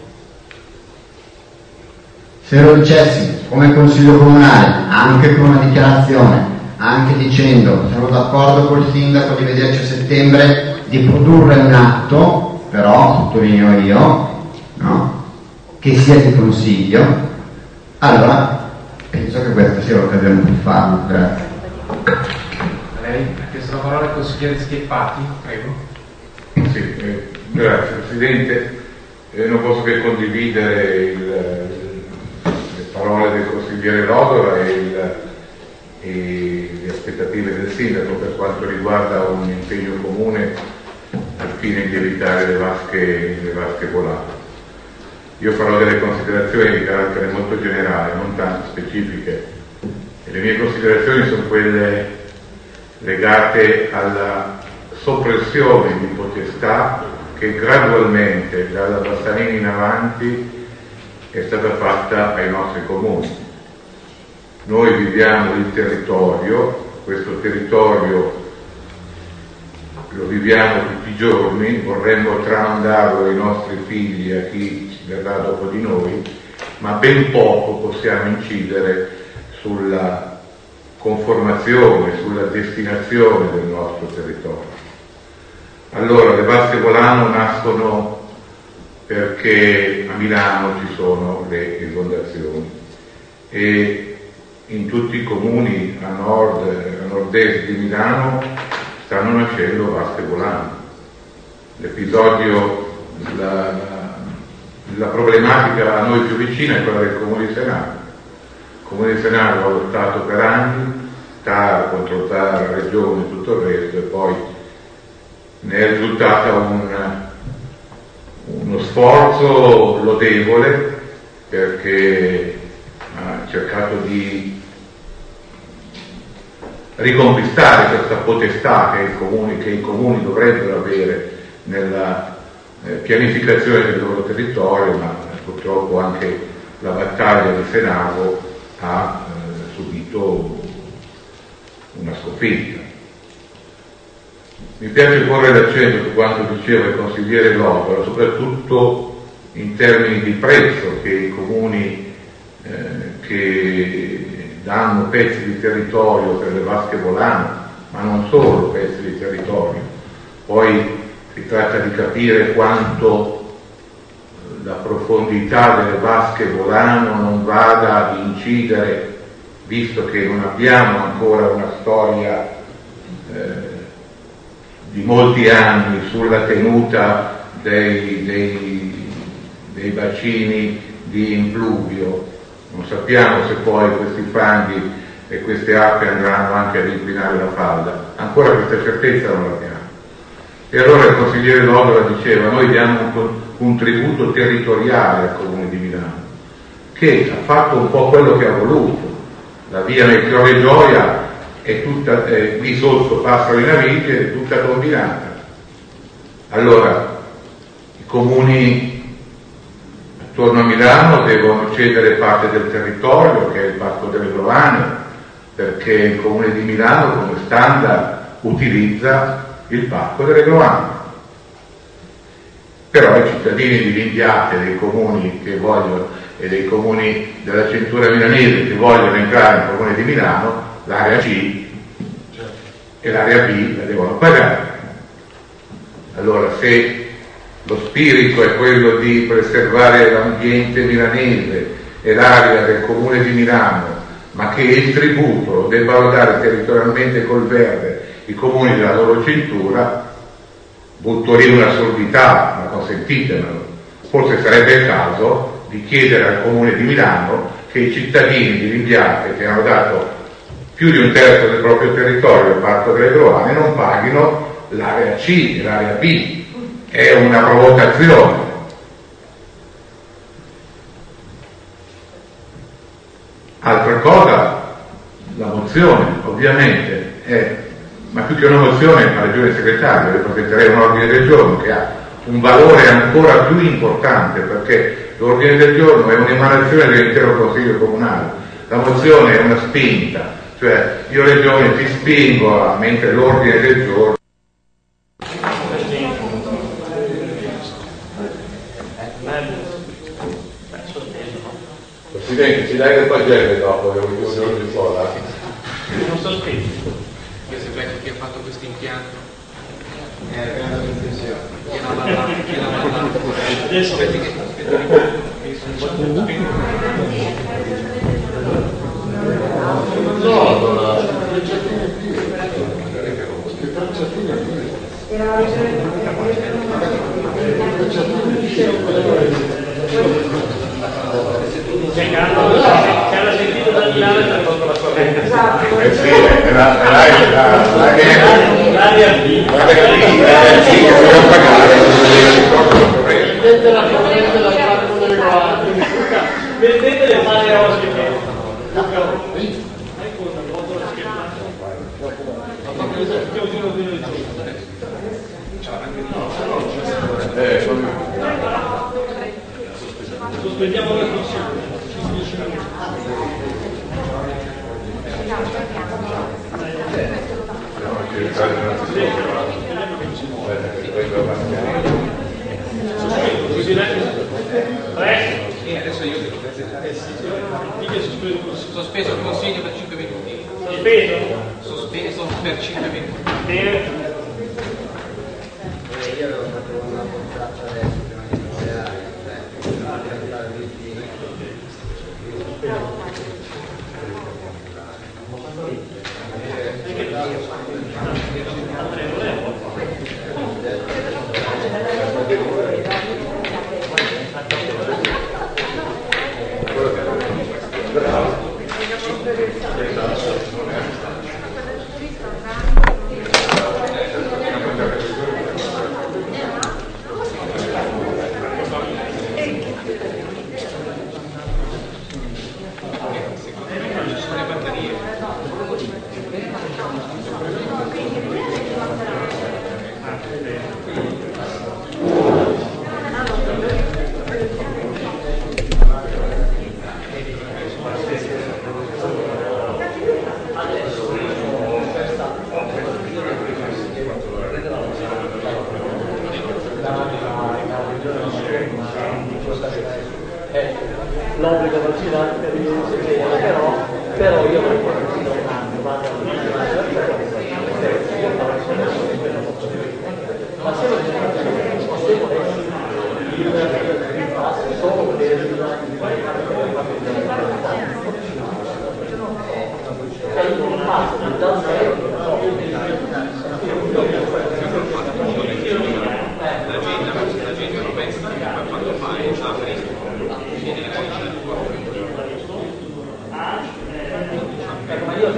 Se lo dicessi come Consiglio Comunale, anche con una dichiarazione, anche dicendo sono d'accordo col sindaco di vederci a settembre, di produrre un atto, però sottolineo io, no? Che sia di consiglio, allora penso che questa sia l'occasione per farlo. Grazie. Lei ha chiesto la parola al consigliere Schiaffati, prego. Sì, grazie Presidente. Non posso che condividere le parole del consigliere Lodora e le aspettative del sindaco per quanto riguarda un impegno comune al fine di evitare le vasche volate. Io farò delle considerazioni di carattere molto generale, non tanto specifiche, e le mie considerazioni sono quelle legate alla soppressione di potestà che gradualmente dalla Bassanini in avanti è stata fatta ai nostri comuni. Noi viviamo il territorio, questo territorio lo viviamo tutti i giorni, vorremmo tramandarlo ai nostri figli, a chi verrà dopo di noi, ma ben poco possiamo incidere sulla conformazione, sulla destinazione del nostro territorio. Allora, le vasche volano nascono perché a Milano ci sono le esondazioni e in tutti i comuni a nord-est di Milano stanno nascendo vasche volanti. L'episodio, la problematica a noi più vicina è quella del Comune di Senago. Il Comune di Senago ha lottato per anni, TAR contro TAR, Regione e tutto il resto, e poi ne è risultato uno sforzo lodevole perché ha cercato di riconquistare questa potestà che i comuni dovrebbero avere nella pianificazione del loro territorio, ma purtroppo anche la battaglia di Senago ha subito una sconfitta. Mi piace porre l'accento su quanto diceva il consigliere Lodora, soprattutto in termini di prezzo che i comuni che danno pezzi di territorio per le vasche volanti, ma non solo pezzi di territorio. Poi si tratta di capire quanto la profondità delle vasche volano non vada ad incidere, visto che non abbiamo ancora una storia di molti anni sulla tenuta dei bacini di impluvio. Non sappiamo se poi questi fanghi e queste acque andranno anche ad inquinare la falda, ancora questa certezza non l'abbiamo. E allora il consigliere Lodora diceva: noi diamo un contributo territoriale al Comune di Milano, che ha fatto un po' quello che ha voluto. La via Melchiorre Gioia è tutta, lì sotto Passero in Adige, è tutta combinata. Allora i comuni attorno a Milano devono cedere parte del territorio, che è il Parco delle Grovane, perché il Comune di Milano come standard utilizza il Parco delle Grovane. Però i cittadini di Vindiate, dei comuni che vogliono, e dei comuni della cintura milanese che vogliono entrare nel Comune di Milano, l'area C e l'area B la devono pagare. Allora, se lo spirito è quello di preservare l'ambiente milanese e l'area del Comune di Milano, ma che il tributo lo debbano dare territorialmente col verde i comuni della loro cintura, butto lì un'assurdità, ma consentitemelo. Forse sarebbe il caso di chiedere al Comune di Milano che i cittadini di Vindiate, che hanno dato più di un terzo del proprio territorio al Parco delle Grovane, non paghino l'area C e l'area B. è una provocazione. Altra cosa, la mozione ovviamente è, ma più che una mozione, ha ragione il segretario, le presenterei un ordine del giorno che ha un valore ancora più importante, perché l'ordine del giorno è un'emanazione dell'intero Consiglio Comunale, la mozione è una spinta, cioè io Regione ti spingo, mentre l'ordine del giorno. Presidente, ci dai del pagelle dopo, che ultimo giorno di scuola? Non sospeso. Io sapete chi ha fatto questo impianto? Grande intenzione. Adesso c'è l'ha sentito da Milano e ha fatto la corrente. Sì, l'aria B, dobbiamo pagare. Vendete la corrente da fare con le regolate. Vendete le mani a ospite. Sospendiamo la discussione. Adesso io devo sospeso il consiglio per 5 minuti. Sospeso per 5 minuti. Bene. Io avevo fatto una portata adesso prima di iniziare, l'obbligo vaccinale per il però io non consiglio un anno, ma se lo il passo solo per un passo da zero la gente non pensa che quando fai ma io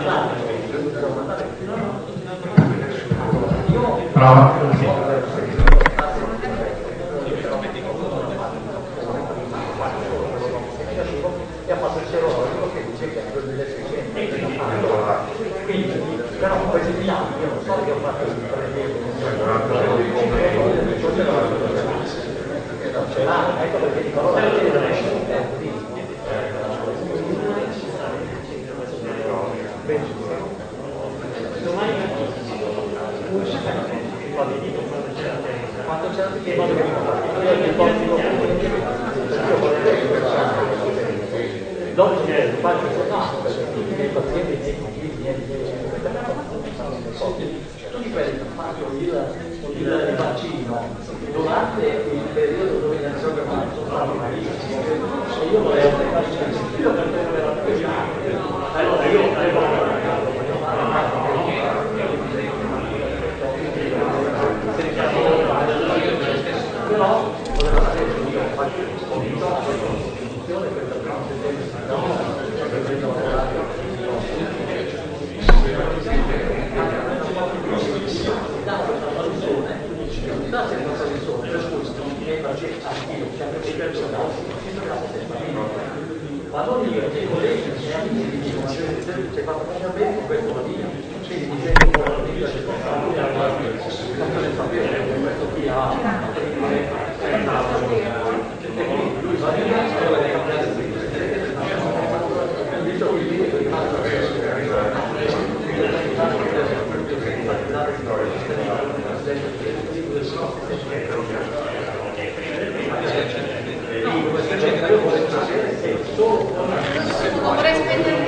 e ha fatto il serologico che dice che è il 2600, però questi anni io non so che ho fatto il ecco perché dicono quanto c'è anche il modo che dopo c'è il faccio soltanto perché tutti i pazienti dicono tutti quelli che hanno fatto il vaccino durante il periodo dove ne sono stati malissimi e io volevo fare io per allora io però volevo fare io faccio convinto a questa istituzione per la quando i colleghi e amici dicono ci hai fatto proprio bene, questo va via, quindi mi sento un po' la vita circostante, faccio sapere che questo qui ha lui va via, scuola dei cambiati vorrei spendere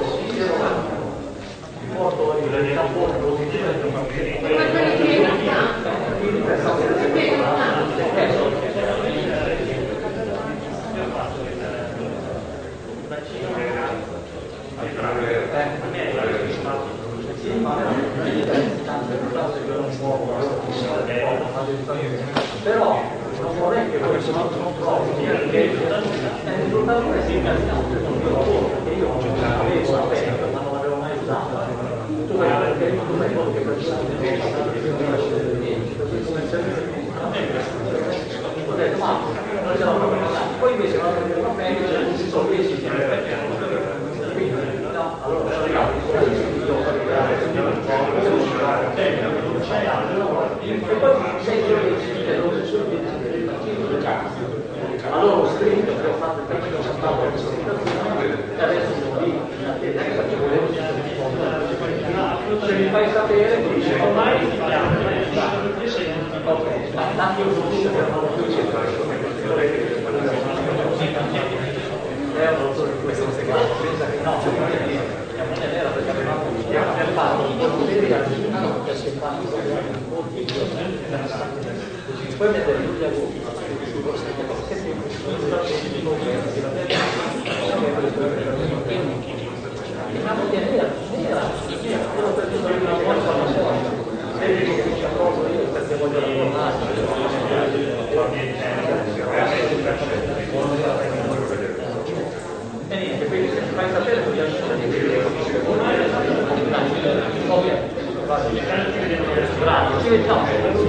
però non vorrei che voi non trovi che il risultato è incasinato con il mio lavoro, perché io avevo una penna ma non l'avevo mai usata. Tu fai modo che praticamente ho detto ma non ce l'ho proprio pensata, poi invece vado a vedere una penna e non si sono presi insieme no, allora e poi sei che non ci sono del partito del cazzo. Allora ho scritto che ho fatto il pezzo che ho stato la presentazione e adesso sono lì in attesa perché volevo se mi fai sapere mi dice ormai ok, ma tanto io non so che fanno più questo pensa che no, mia moglie era perché avevamo fatto un po' di poi mi ha detto gli avuti mia moglie era quello per cui non una cosa se dico che ci approvo io perché voglio e niente, quindi se mi fai sapere vogliamo grazie, ci vediamo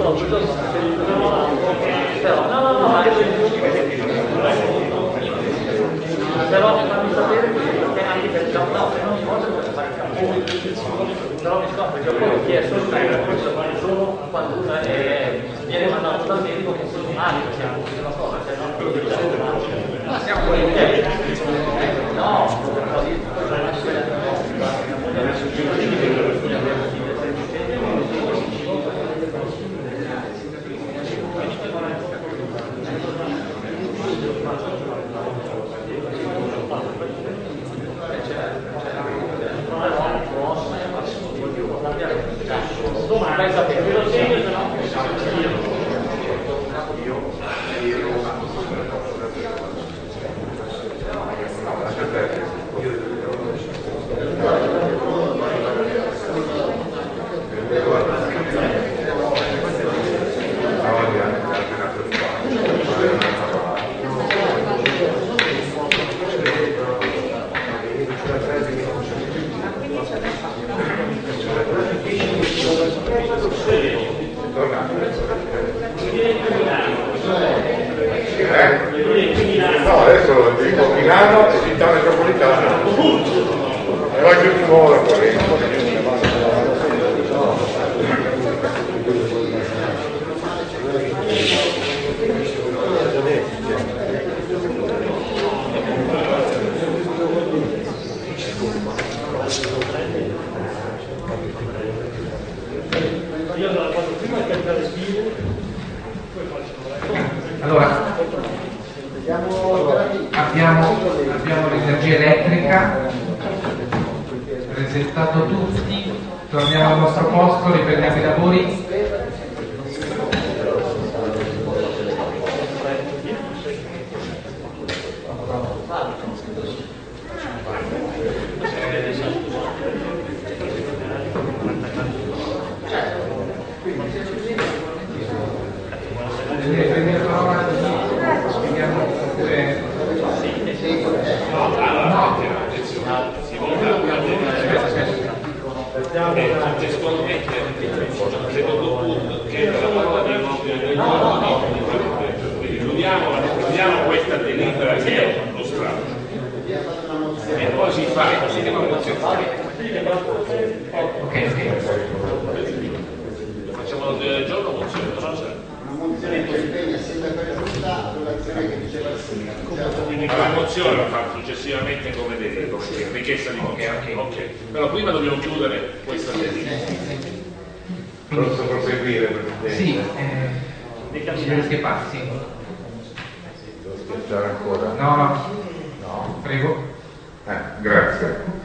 però no, però fammi sapere perché anche per no, per ogni cosa posso fare il campo però mi scopro che poi ho chiesto solo quando uno viene mandato dal medico che sono male, siamo una cosa, cioè non quello di ma siamo no, vai sapere, ve lo segno, se no no, adesso dico Milano e città metropolitana e vai più di nuovo fuori. Allora, abbiamo l'energia elettrica, resettato tutti, torniamo al nostro posto, riprendiamo i lavori. Secondo punto che la parola dei nostri chiudiamo questa delibera che e poi si fa una mozione. Ok. Facciamo l'ordine del giorno, mozione, una mozione che impegna sempre per giunta l'azione che diceva il sindaco. quindi la mozione la fa successivamente come richiesta di mozione. Ok. Però prima dobbiamo chiudere questa delibera. Posso proseguire, Presidente? Sì, consigliere Schepati, sì. Devo aspettare ancora? No. Prego. Grazie.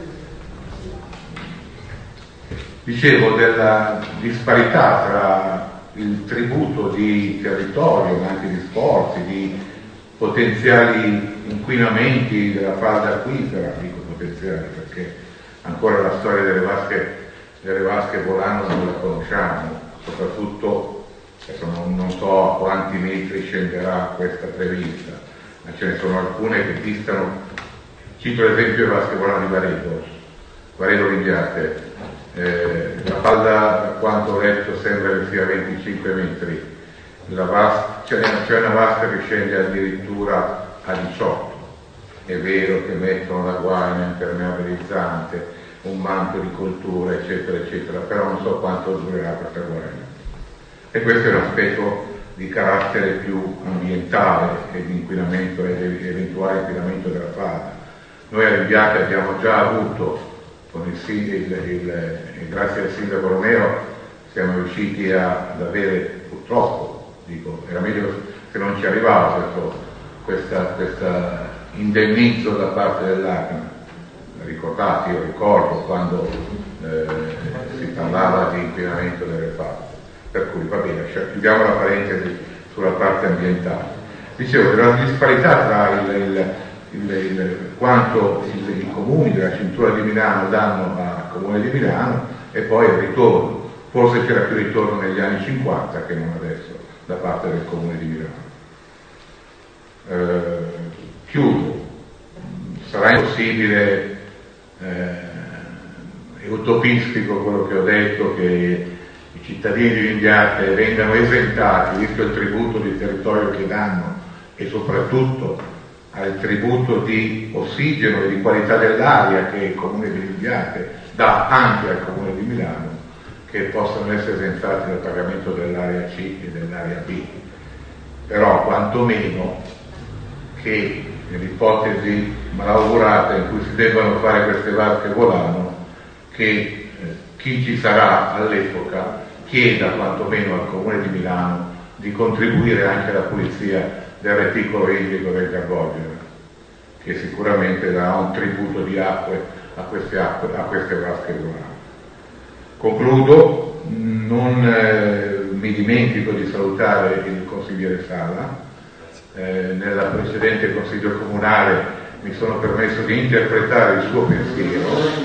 Dicevo della disparità tra il tributo di territorio, ma anche di sforzi, di potenziali inquinamenti della falda acquifera, dico potenziali perché ancora la storia delle vasche volano non la conosciamo, soprattutto non so a quanti metri scenderà questa prevista, ma ce ne sono alcune che distano, cito l'esempio delle vasche volano di Varedo Limbiate. La falda, da quanto ho letto, sembra che sia 25 metri, c'è una vasca che scende addirittura a 18. È vero che mettono la guaina impermeabilizzante, un manto di coltura, eccetera, eccetera, però non so quanto durerà questa guaina. E questo è un aspetto di carattere più ambientale e di inquinamento ed eventuale inquinamento della falda. Noi a Limbiate abbiamo già avuto, grazie al sindaco Romero siamo riusciti ad avere, purtroppo, dico, era meglio se non ci arrivava questa indennizzo da parte dell'ACNA. Ricordate, io ricordo quando si parlava di inquinamento delle falde, per cui va bene, chiudiamo la parentesi sulla parte ambientale. Dicevo della disparità tra quanto i comuni della cintura di Milano danno al comune di Milano e poi il ritorno. Forse c'era più ritorno negli anni 50 che non adesso da parte del comune di Milano. Chiudo. Sarà impossibile è utopistico quello che ho detto, che i cittadini di Limbiate vengano esentati, visto il tributo di territorio che danno e soprattutto al tributo di ossigeno e di qualità dell'aria che il comune di Limbiate dà anche al comune di Milano, che possano essere esentati dal pagamento dell'area C e dell'area B. Però quantomeno che nell'ipotesi malaugurata in cui si debbano fare queste vasche volano, che chi ci sarà all'epoca chieda quantomeno al comune di Milano di contribuire anche alla pulizia del reticolo idrico del Gargogeno, che sicuramente darà un tributo di acque a queste vasche volane. Concludo, non mi dimentico di salutare il consigliere Sala. Nella precedente consiglio comunale mi sono permesso di interpretare il suo pensiero,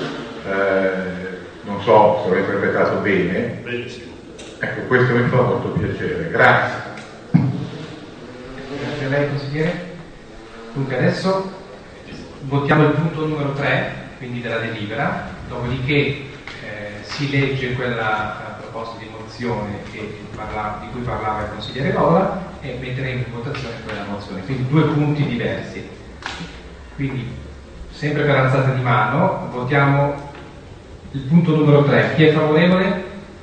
non so se l'ho interpretato bene. Ecco, questo mi fa molto piacere, grazie. Grazie a lei consigliere. Dunque adesso votiamo il punto numero 3, quindi della delibera, dopodiché si legge quella proposta di mozione di cui parlava il consigliere Lola e metteremo in votazione quella mozione, quindi due punti diversi. Quindi sempre per alzata di mano votiamo il punto numero 3. Chi è favorevole?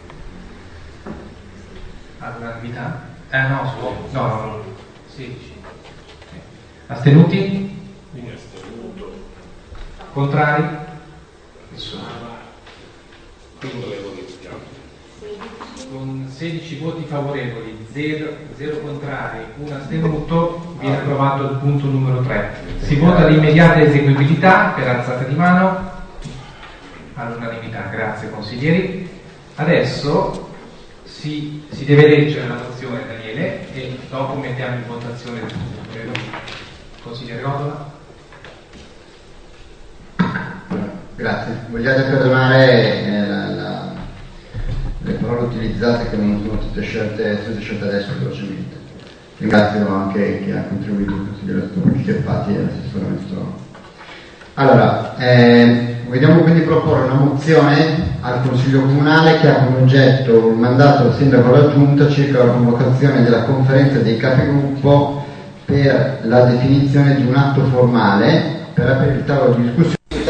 All'unanimità? No. 16. Astenuti? Contrari? Nessuno. Quindi, con 16 voti favorevoli, 0 contrari, 1 astenuto, viene approvato il punto numero 3. Si vota l'immediata eseguibilità per alzata di mano all'unanimità. Grazie consiglieri. Adesso si deve leggere la mozione, Daniele, e dopo mettiamo in votazione il punto. Consigliere Rotola. Grazie. Vogliate perdonare le parole utilizzate che non sono state scelte adesso velocemente. Ringrazio anche chi ha contribuito, il consigliere Schepati e l'assessore Mestro. Allora, vogliamo quindi proporre una mozione al Consiglio Comunale che ha come oggetto un mandato al Sindaco alla Giunta circa la convocazione della conferenza dei capigruppo per la definizione di un atto formale per aprire il tavolo di discussione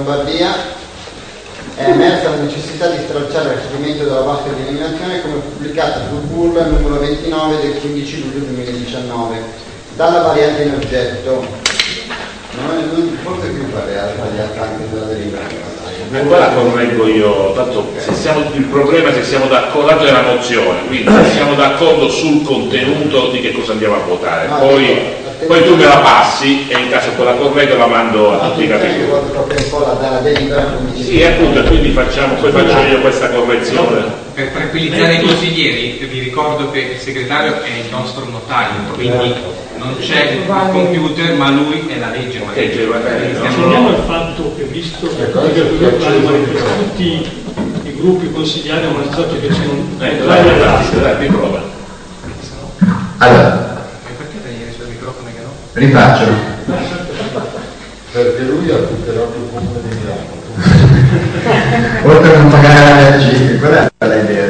Lombardia è emersa la necessità di stralciare il recepimento della vasca di eliminazione come pubblicata sul BUR numero 29 del 15 luglio 2019 dalla variante in oggetto. Non forse più sbagliata anche della delibera. Poi la correggo io, tanto il problema è se siamo d'accordo, tanto è la mozione, quindi se siamo d'accordo sul contenuto di che cosa andiamo a votare, poi tu me la passi e in caso poi la correggo e la mando a tutti i capigruppo. Sì, appunto, quindi poi faccio io questa correzione. Per tranquillizzare i consiglieri vi ricordo che il segretario è il nostro notaio, quindi non c'è il computer, ma lui è la legge. Accendiamo il fatto che visto che tutti i gruppi consigliari hanno manifestato che sono dai, prova. Allora, perché tagliare sul microfono che no? rifaccio. Perché lui ha tutelato il comune di Milano. Oltre a non pagare la GIC, quella è la idea.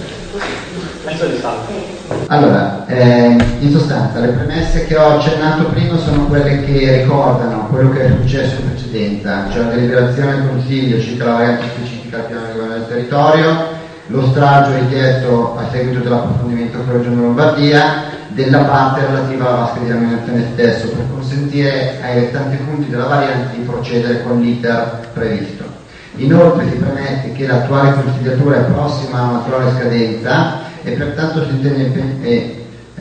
Allora, in sostanza le premesse che ho accennato prima sono quelle che ricordano quello che è successo in precedenza, cioè la deliberazione del Consiglio circa la variante specifica al piano di governo del territorio, lo stralcio richiesto a seguito dell'approfondimento con la Regione Lombardia, della parte relativa alla vasca di eliminazione stesso, per consentire ai restanti punti della variante di procedere con l'iter previsto. Inoltre si premette che l'attuale consigliatura è prossima a una naturale scadenza e pertanto si intende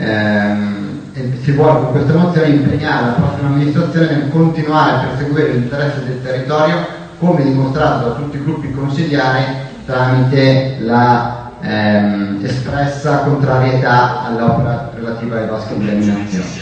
si vuole con questa mozione impegnare la prossima amministrazione nel continuare a perseguire l'interesse del territorio come dimostrato da tutti i gruppi consigliari tramite la espressa contrarietà all'opera relativa ai vasche di eliminazione.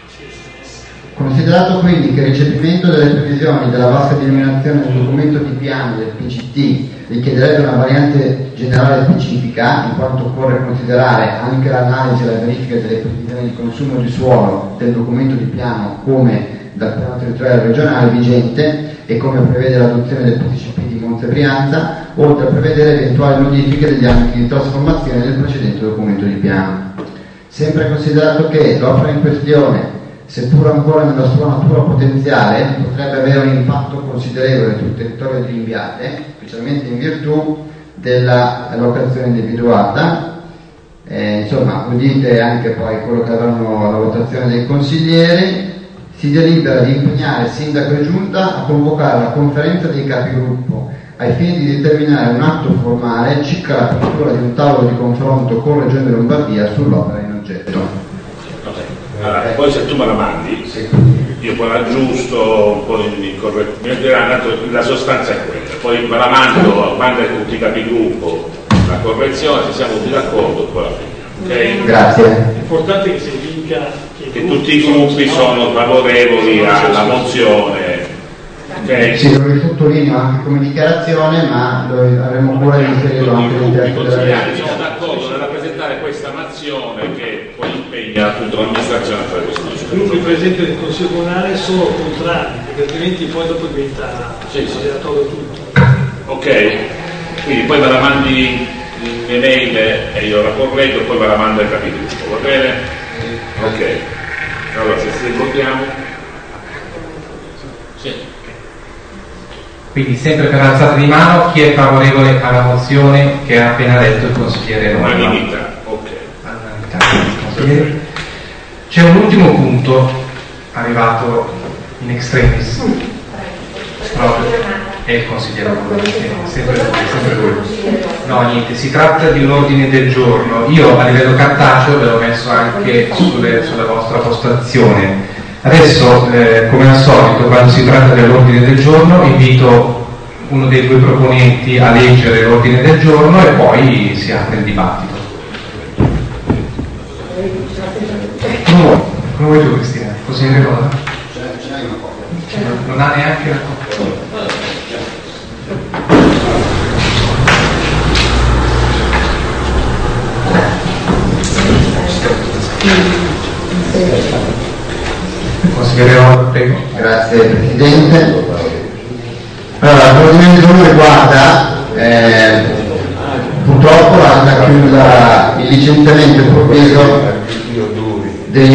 Considerato quindi che il recepimento delle previsioni della vasca di eliminazione nel documento di piano del PCT richiederebbe una variante generale specifica, in quanto occorre considerare anche l'analisi e la verifica delle previsioni di consumo di suolo del documento di piano come dal piano territoriale regionale vigente e come prevede l'adozione del PCP di Monza e Brianza, oltre a prevedere eventuali modifiche degli ambiti di trasformazione del precedente documento di piano. Sempre considerato che l'opera in questione, seppur ancora nella sua natura potenziale, potrebbe avere un impatto considerevole sul territorio di Limbiate, specialmente in virtù della locazione individuata. Insomma, udite anche poi quello che avranno la votazione dei consiglieri. Si delibera di impegnare il sindaco e giunta a convocare la conferenza dei capigruppo ai fini di determinare un atto formale circa l'apertura di un tavolo di confronto con la Regione Lombardia sull'opera in oggetto. Allora, poi se tu me la mandi, io poi l'aggiusto, poi la sostanza è quella, poi me la mando a tutti i capigruppo la correzione, se siamo tutti d'accordo, poi la finiamo. Okay? Grazie. È importante che si vinca che tutti i gruppi sono favorevoli alla mozione. Okay? Sì, lo risottolineo anche come dichiarazione, ma avremo cura di inserirlo anche all'interno della legge. Siamo d'accordo nel rappresentare questa nazione che poi impegna appunto l'amministrazione a fare questo. I gruppi presenti del Consiglio Comunale sono contrari, perché altrimenti poi dopo diventa obbligatorio tutto. Ok, quindi poi me la mandi in email e io la correggo e poi me la mando ai capigruppo, va bene? Ok, allora se votiamo. Sì. Quindi sempre per alzata di mano, chi è favorevole alla mozione che ha appena letto il consigliere Norma? Unanimità, ok. Consigliere. C'è un ultimo punto arrivato in extremis, proprio è il consigliere Norma, sempre lui. No, niente, si tratta di un ordine del giorno. Io a livello cartaceo ve l'ho messo anche sulla vostra postazione. Adesso, come al solito, quando si tratta dell'ordine del giorno, invito uno dei due proponenti a leggere l'ordine del giorno e poi si apre il dibattito. Come vuoi tu, Cristina? Così ne cosa? Non ha neanche la copia. Prego. Grazie Presidente. Allora, l'ordine del giorno riguarda purtroppo la chiusa il licenziamento improvviso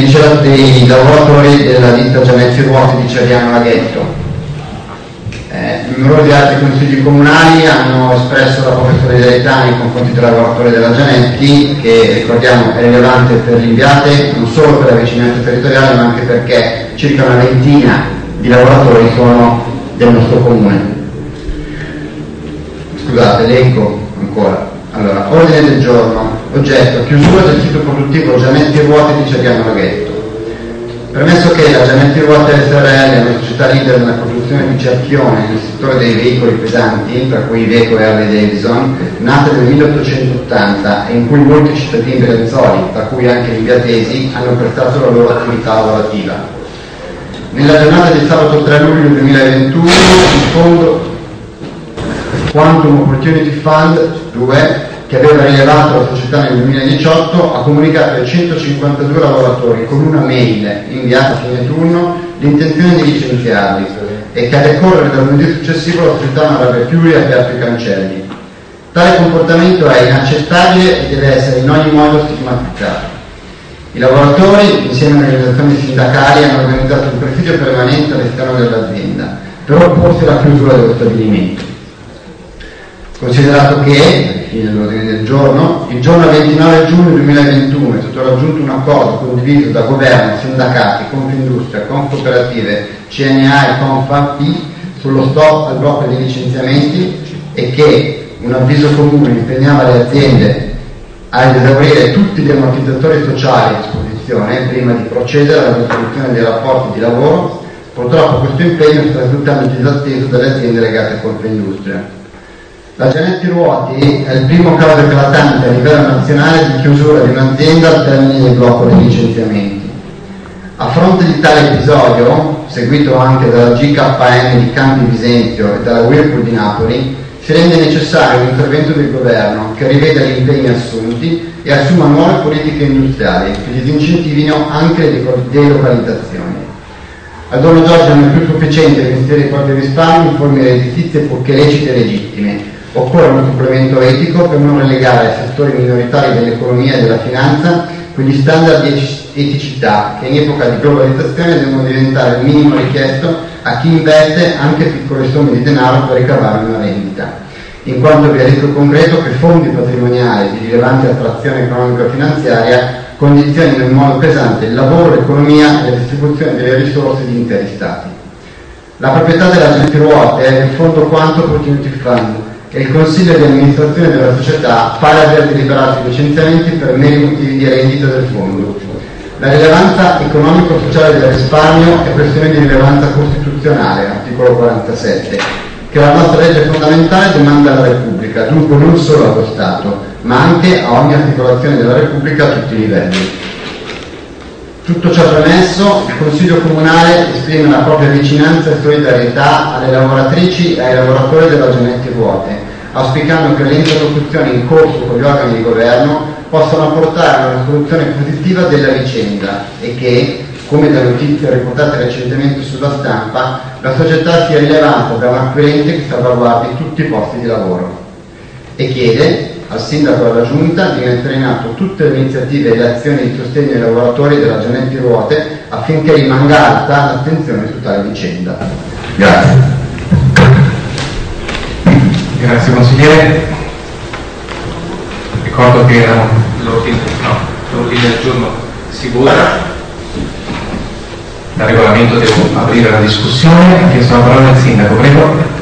dei lavoratori della ditta Gianezzi Ruoti di Cerriano Laghetto. numerosi altri consigli comunali hanno espresso la propria solidarietà nei confronti dei lavoratori della Gianetti, che ricordiamo è rilevante per l'Inviate non solo per la vicinanza territoriale ma anche perché circa una ventina di lavoratori sono del nostro comune. Scusate, elenco ancora. Allora, ordine del giorno, oggetto, chiusura del sito produttivo Gianetti Ruote di Cerviano Laghetto. Premesso che la Gianetti Ruote SRL è una società leader nella produzione di cerchione nel settore dei veicoli pesanti, tra cui Iveco e Harley Davidson, nata nel 1880 e in cui molti cittadini brianzoli, tra cui anche l'Inviatesi, hanno prestato la loro attività lavorativa. Nella giornata di sabato 3 luglio 2021 il fondo Quantum Opportunity Fund 2, che aveva rilevato la società nel 2018, ha comunicato ai 152 lavoratori con una mail inviata a fine turno l'intenzione di licenziarli e che a decorrere dal lunedì successivo la società non avrebbe più riaperto i cancelli. Tale comportamento è inaccettabile e deve essere in ogni modo stigmatizzato. I lavoratori, insieme alle organizzazioni sindacali, hanno organizzato un presidio permanente all'esterno dell'azienda per opporsi alla chiusura dello stabilimento. Considerato che, fine dell'ordine del giorno, il giorno 29 giugno 2021 è stato raggiunto un accordo condiviso da governo, sindacati, Confindustria, Confcooperative, CNA e Confap sullo stop al blocco dei licenziamenti e che un avviso comune impegnava le aziende ad esaurire tutti gli ammortizzatori sociali a disposizione prima di procedere alla risoluzione dei rapporti di lavoro, purtroppo questo impegno sta risultando disatteso dalle aziende legate a Confindustria. La Gianetti Ruoti è il primo caso eclatante a livello nazionale di chiusura di un'azienda al termine del blocco dei licenziamenti. A fronte di tale episodio, seguito anche dalla GKN di Campi Bisenzio e dalla Whirlpool di Napoli, si rende necessario un intervento del governo che riveda gli impegni assunti e assuma nuove politiche industriali che disincentivino anche le delocalizzazioni. Al giorno d'oggi non è più sufficiente investire i propri risparmi in forme redditizie purché lecite e legittime. Occorre un supplemento etico per non relegare ai settori minoritari dell'economia e della finanza quegli standard di eticità che in epoca di globalizzazione devono diventare il minimo richiesto a chi investe anche piccole somme di denaro per ricavare una rendita, in quanto vi è il rischio concreto che fondi patrimoniali di rilevante attrazione economico-finanziaria condizionino in modo pesante il lavoro, l'economia e la distribuzione delle risorse di interi stati. La proprietà della Gianetti Ruote è il fondo Quantum Opportunity Fund e il consiglio di amministrazione della società pare aver deliberato i licenziamenti per meri motivi di rendita del fondo. La rilevanza economico-sociale del risparmio è questione di rilevanza costituzionale, articolo 47, che la nostra legge fondamentale demanda alla Repubblica, dunque non solo allo Stato, ma anche a ogni articolazione della Repubblica a tutti i livelli. Tutto ciò premesso, il Consiglio Comunale esprime la propria vicinanza e solidarietà alle lavoratrici e ai lavoratori della Gianetti Ruote, auspicando che le interlocuzioni in corso con gli organi di governo possano portare a una soluzione positiva della vicenda e che, come da notizie riportate recentemente sulla stampa, la società sia rilevata da un acquirente che salvaguardi tutti i posti di lavoro. E chiede al Sindaco e alla Giunta di mettere in atto tutte le iniziative e le azioni di sostegno ai lavoratori della Gianetti Ruote affinché rimanga alta l'attenzione su tale vicenda. Grazie. Grazie consigliere. Ricordo che l'ordine del giorno si vota. Dal regolamento devo aprire la discussione. Ha chiesto la parola il Sindaco, prego.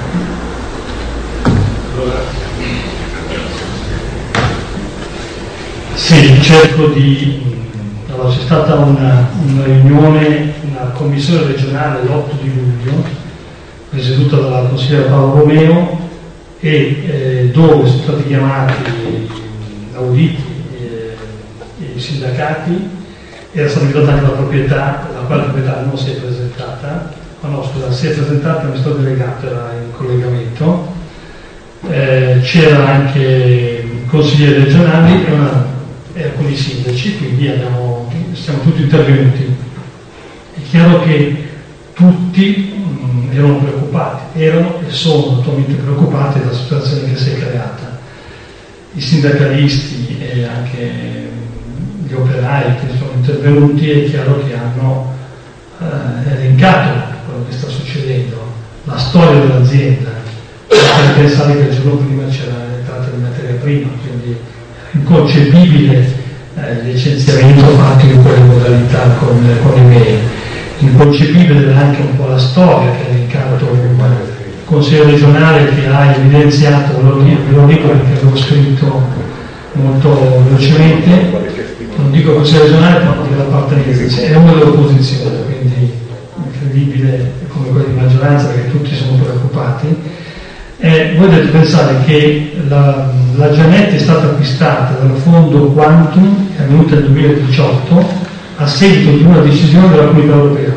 Sì, cerco di... Allora, c'è stata una riunione, una commissione regionale l'8 di luglio, presieduta dal consigliere Paolo Romeo, e dove sono stati chiamati auditi i sindacati, era stata invitata anche la proprietà, la quale proprietà non si è presentata, si è presentata l'amministratore delegato, era in collegamento, c'era anche il consigliere regionale e alcuni sindaci, quindi siamo tutti intervenuti. È chiaro che tutti erano preoccupati, erano e sono attualmente preoccupati della situazione che si è creata. I sindacalisti e anche gli operai che sono intervenuti è chiaro che hanno elencato quello che sta succedendo, la storia dell'azienda, perché sai che il giorno prima c'era l'entrata di materia prima, quindi è inconcepibile il licenziamento fatto in quelle modalità con email. Inconcepibile anche un po' la storia che ha elencato il Consiglio regionale, che ha evidenziato, ve lo dico perché avevo scritto molto velocemente, non dico Consiglio regionale ma dell'appartenenza, è uno dell'opposizione, quindi incredibile come quello di maggioranza perché tutti sono preoccupati. Voi dovete pensare che la Gianetti è stata acquistata dal fondo Quantum, è avvenuta nel 2018, a seguito di una decisione della Comunità Europea,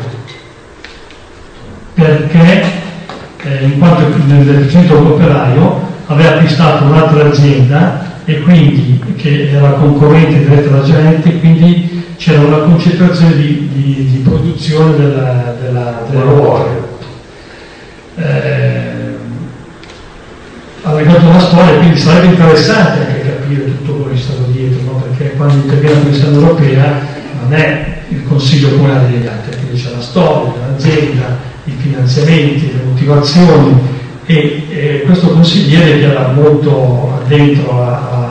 perché in quanto nel centro operaio aveva acquistato un'altra azienda e quindi che era concorrente diretta alla Gianetti, quindi c'era una concentrazione di produzione dell'olio. Ha legato la storia, quindi sarebbe interessante anche capire tutto quello che stava dietro, no? Perché quando interviene la Commissione Europea non è il Consiglio comunale degli altri, quindi c'è la storia dell'azienda, i finanziamenti, le motivazioni e questo consigliere che era molto dentro a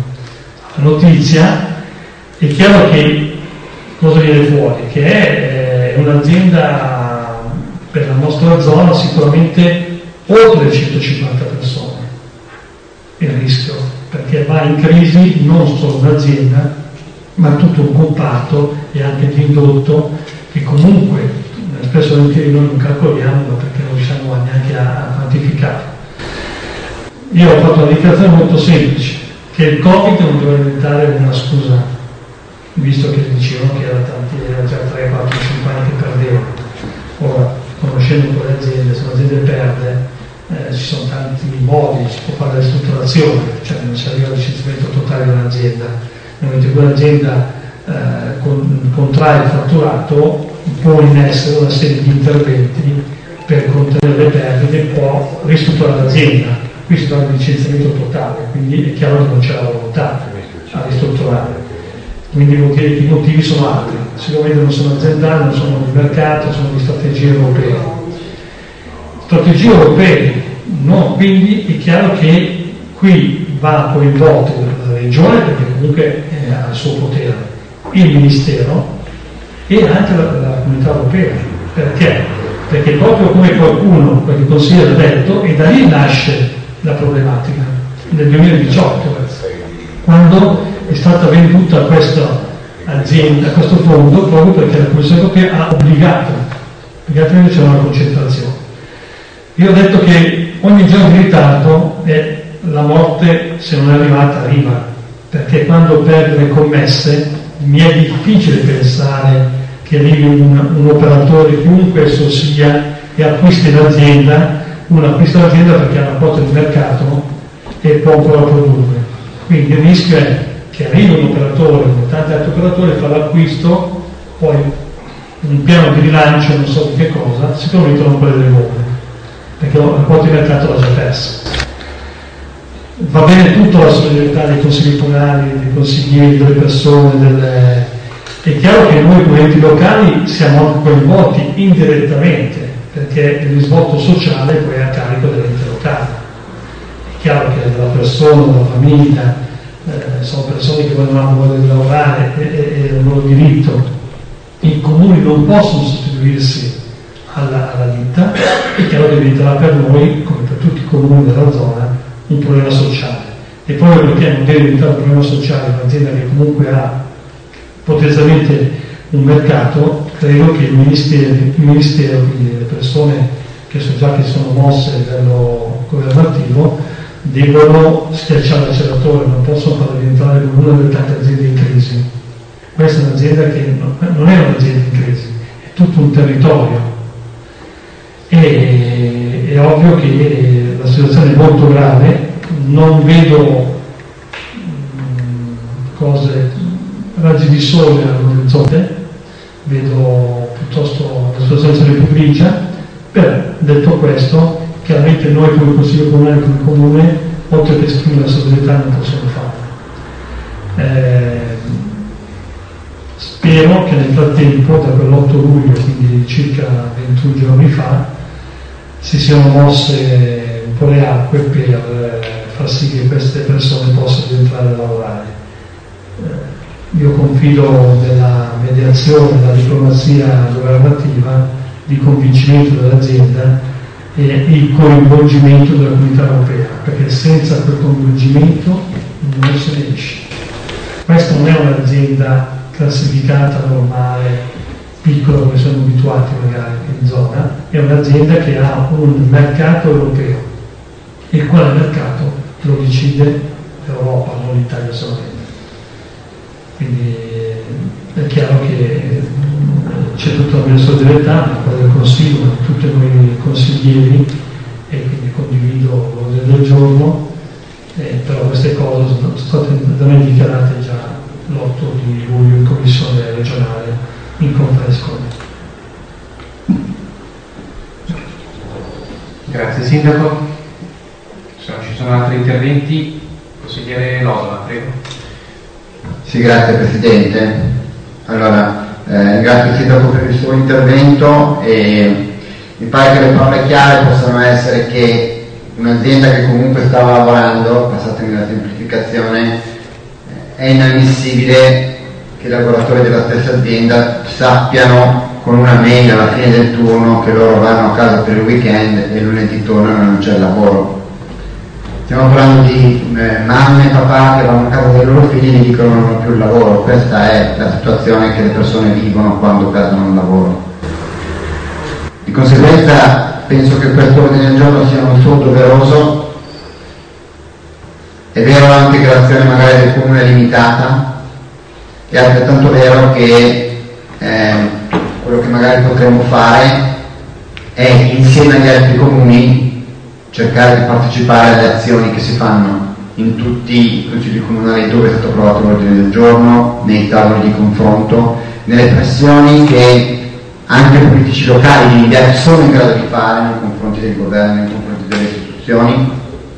notizia. È chiaro che cosa viene fuori? Che è un'azienda per la nostra zona sicuramente oltre 150 persone, il rischio, perché va in crisi non solo un'azienda ma tutto un comparto e anche l'indotto che comunque spesso noi non calcoliamo perché non riusciamo neanche a quantificare. Io ho fatto una dichiarazione molto semplice, che il Covid non doveva diventare una scusa, visto che dicevano che era già 3, 4, 5 anni che perdevano. Ora, conoscendo un po' le aziende, se un'azienda perde, ci sono tanti modi, si può fare la ristrutturazione, cioè non si arriva al licenziamento totale di un'azienda. Nel momento in cui un'azienda contrae il fatturato, pone in essere una serie di interventi per contenere le perdite e può ristrutturare l'azienda. Qui si parla di licenziamento totale, quindi è chiaro che non c'è la volontà a ristrutturare. Quindi i motivi sono altri, sicuramente non sono aziendali, non sono di mercato, sono di strategie europee. Strategie europee, no, quindi è chiaro che qui va coinvolto la regione perché comunque ha il suo potere, il ministero e anche la comunità europea. Perché? Perché proprio come qualcuno, qualche consigliere ha detto, e da lì nasce la problematica, nel 2018, quando è stata venduta questa azienda, questo fondo, proprio perché la Commissione europea ha obbligato, perché altrimenti c'era una concentrazione. Io ho detto che ogni giorno di ritardo è la morte, se non è arrivata, arriva, perché quando perdo le commesse mi è difficile pensare che arrivi un operatore, chiunque esso sia, e acquisti l'azienda, uno acquista l'azienda perché ha una quota di mercato e può ancora produrre. Quindi il rischio è che arrivi un operatore, come tanti altri operatori, fa l'acquisto, poi un piano di rilancio, non so di che cosa, sicuramente non quelle delle bombe, perché la quota di mercato l'ha già persa. Va bene tutta la solidarietà dei consigli comunali, dei consiglieri, delle persone, È chiaro che noi come enti locali siamo anche coinvolti indirettamente, perché il risvolto sociale poi è a carico dell'ente locale. È chiaro che la persona, la famiglia, sono persone che hanno voglia di lavorare, è un loro diritto. I comuni non possono sostituirsi alla ditta, è chiaro che diventerà per noi, come per tutti i comuni della zona, un problema sociale. E proprio perché non deve diventare un problema sociale un'azienda che comunque ha potenzialmente un mercato, credo che il ministero, quindi le persone che sono già che sono mosse a livello governativo, devono schiacciare l'acceleratore, non possono farlo diventare una delle tante aziende in crisi. Questa è un'azienda che non è un'azienda in crisi, è tutto un territorio. E è ovvio che la situazione è molto grave, non vedo raggi di sole all'orizzonte, vedo piuttosto la situazione più grigia. Per detto questo, chiaramente noi come Consiglio Comunale, come Comune, oltre che esprimere la solidarietà non possiamo fare. Spero che nel frattempo, da quell'8 luglio, quindi circa 21 giorni fa, si siano mosse un po' le acque per far sì che queste persone possano entrare a lavorare. Io confido nella mediazione, nella diplomazia governativa, di convincimento dell'azienda e il coinvolgimento della comunità europea, perché senza quel coinvolgimento non se ne esce. Questa non è un'azienda classificata normale, piccola come siamo abituati magari in zona, è un'azienda che ha un mercato europeo, il quale mercato lo decide l'Europa, non l'Italia solamente. Quindi è chiaro che c'è tutta la mia solidarietà, quella del Consiglio, ma tutti noi consiglieri, e quindi condivido l'ordine del giorno, però queste cose sono state da me dichiarate già l'8 di luglio in commissione regionale in conferenza. Grazie Sindaco. Se non ci sono altri interventi, consigliere Lodola, prego. Sì, grazie Presidente. Allora, ringrazio il Sindaco per il suo intervento e mi pare che le parole chiave possano essere che un'azienda che comunque stava lavorando, passatemi la semplificazione, è inammissibile che i lavoratori della stessa azienda sappiano con una mail alla fine del turno che loro vanno a casa per il weekend e lunedì tornano e non c'è il lavoro. Stiamo parlando di mamme e papà che vanno a casa dei loro figli e gli dicono non ho più il lavoro. Questa è la situazione che le persone vivono quando perdono il lavoro. Di conseguenza penso che questo ordine del giorno sia un suo doveroso. È vero anche che l'azione magari del comune è limitata, è altrettanto vero che quello che magari potremmo fare è insieme agli altri comuni cercare di partecipare alle azioni che si fanno in tutti i consigli comunali dove è stato approvato l'ordine del giorno, nei tavoli di confronto, nelle pressioni che anche i politici locali di Indiana sono in grado di fare nei confronti del governo, nei confronti delle istituzioni.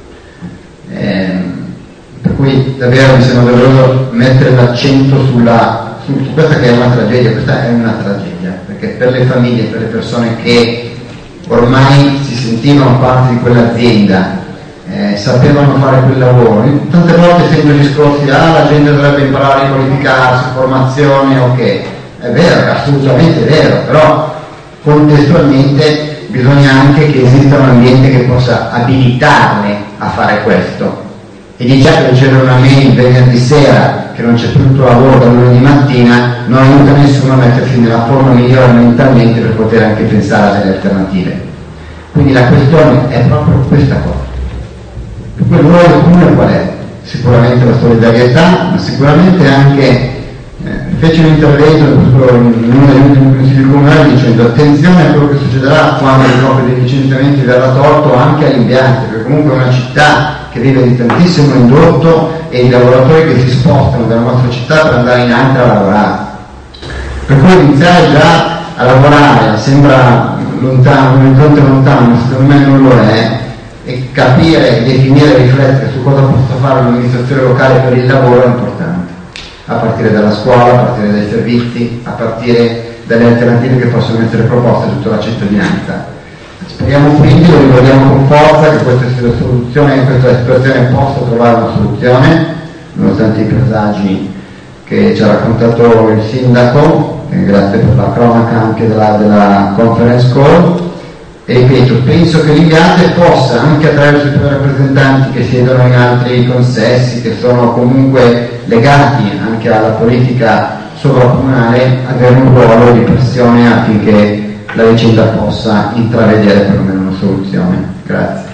Per cui davvero mi sembra doveroso mettere l'accento su questa che è una tragedia. Questa è una tragedia, perché per le famiglie, per le persone che ormai si sentivano parte di quell'azienda, sapevano fare quel lavoro. Tante volte sento discorsi, la gente dovrebbe imparare a qualificarsi, formazione, ok, è vero, è assolutamente vero, però contestualmente bisogna anche che esista un ambiente che possa abilitarle a fare questo. E di già che ricevere una mail venerdì sera che non c'è più il tuo lavoro da lunedì mattina non aiuta nessuno a mettersi nella forma migliore mentalmente per poter anche pensare a delle alternative. Quindi la questione è proprio questa cosa. Per cui il ruolo del comune qual è? Sicuramente la solidarietà, ma sicuramente anche fece un intervento in uno degli ultimi consigli comunali dicendo attenzione a quello che succederà quando il blocco dei licenziamenti verrà tolto anche agli impianti, perché comunque è una città che vive di tantissimo indotto e di lavoratori che si spostano dalla nostra città per andare in altre a lavorare. Per cui iniziare già a lavorare sembra lontano, un orizzonte lontano, ma secondo me non lo è, e capire, definire e riflettere su cosa possa fare l'amministrazione locale per il lavoro è importante, a partire dalla scuola, a partire dai servizi, a partire dalle alternative che possono essere proposte a tutta la cittadinanza. Speriamo quindi, lo ricordiamo con forza, che questa situazione possa trovare una soluzione, nonostante i presagi che ci ha raccontato il Sindaco, grazie per la cronaca anche della conference call. E ripeto, penso che l'Inviate possa, anche attraverso i tuoi rappresentanti che siedono in altri consessi, che sono comunque legati anche alla politica sovracomunale, avere un ruolo di pressione affinché la vicenda possa intravedere perlomeno una soluzione. Grazie.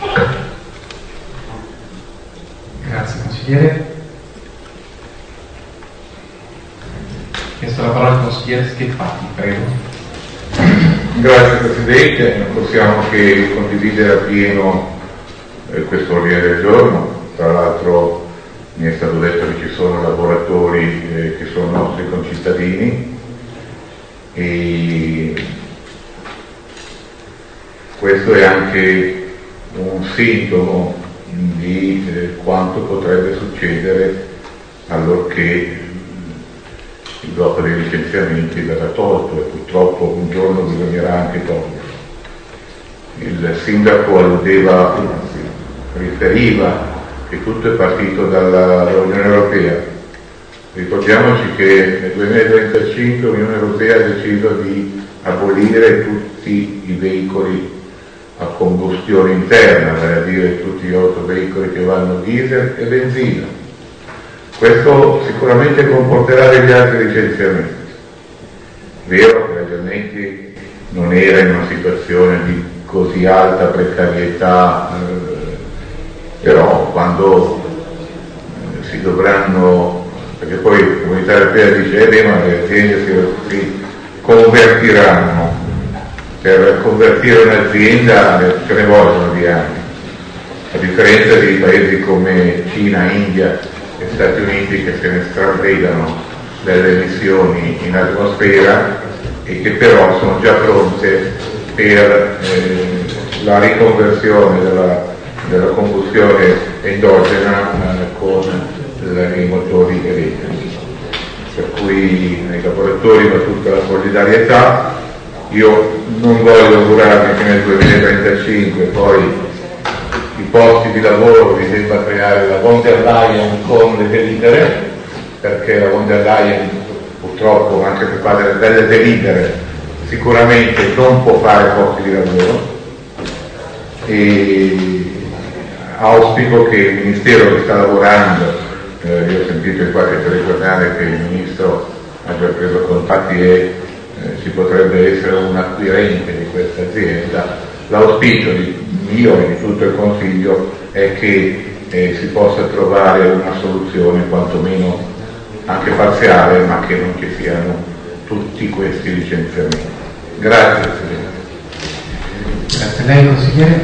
Grazie consigliere. Chiesto la parola al consigliere Scheffati, prego. Grazie Presidente, non possiamo che condividere appieno questo ordine del giorno. Tra l'altro mi è stato detto che ci sono lavoratori che sono nostri concittadini e questo è anche un sintomo di quanto potrebbe succedere allorché il blocco dei licenziamenti verrà tolto, e purtroppo un giorno bisognerà anche toglierlo. il sindaco riferiva che tutto è partito dall'Unione Europea. Ricordiamoci che nel 2035 l'Unione Europea ha deciso di abolire tutti i veicoli a combustione interna, vale a dire tutti gli autoveicoli che vanno diesel e benzina. Questo sicuramente comporterà degli altri licenziamenti. Vero che Legamenti non era in una situazione di così alta precarietà, però quando si dovranno, perché poi la Comunità Europea dice ma le aziende si convertiranno. Per convertire un'azienda ce ne vogliono di anni, a differenza di paesi come Cina, India e Stati Uniti che se ne stravedano delle emissioni in atmosfera e che però sono già pronte per la riconversione della combustione endogena con i motori elettrici. Per cui ai lavoratori va tutta la solidarietà. Io non voglio augurarmi che nel 2035 poi i posti di lavoro li debba creare la von der Leyen con le delibere, perché la von der Leyen purtroppo anche per fare delle delibere sicuramente non può fare posti di lavoro, e auspico che il Ministero che sta lavorando, io ho sentito in qualche telegiornale che il Ministro ha già preso contatti e ci potrebbe essere un acquirente di questa azienda. L'auspicio mio e di tutto il Consiglio è che si possa trovare una soluzione quantomeno anche parziale, ma che non ci siano tutti questi licenziamenti. Grazie Presidente. Grazie a lei consigliere.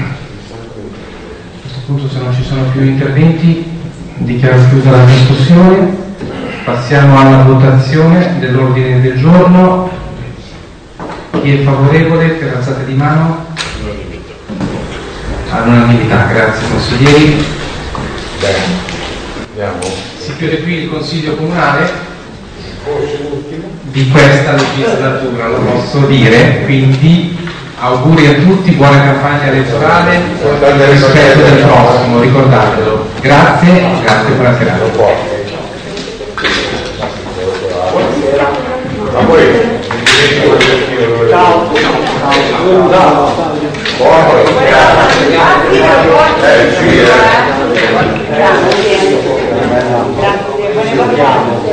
A questo punto, se non ci sono più interventi, dichiaro chiusa la discussione. Passiamo alla votazione dell'ordine del giorno. Chi è favorevole per alzate di mano? All'unanimità, grazie consiglieri. Si chiude qui il Consiglio Comunale di questa legislatura, lo posso dire, quindi auguri a tutti, buona campagna elettorale, rispetto del prossimo, ricordatelo. Grazie, buona serata. Ciao. Grazie.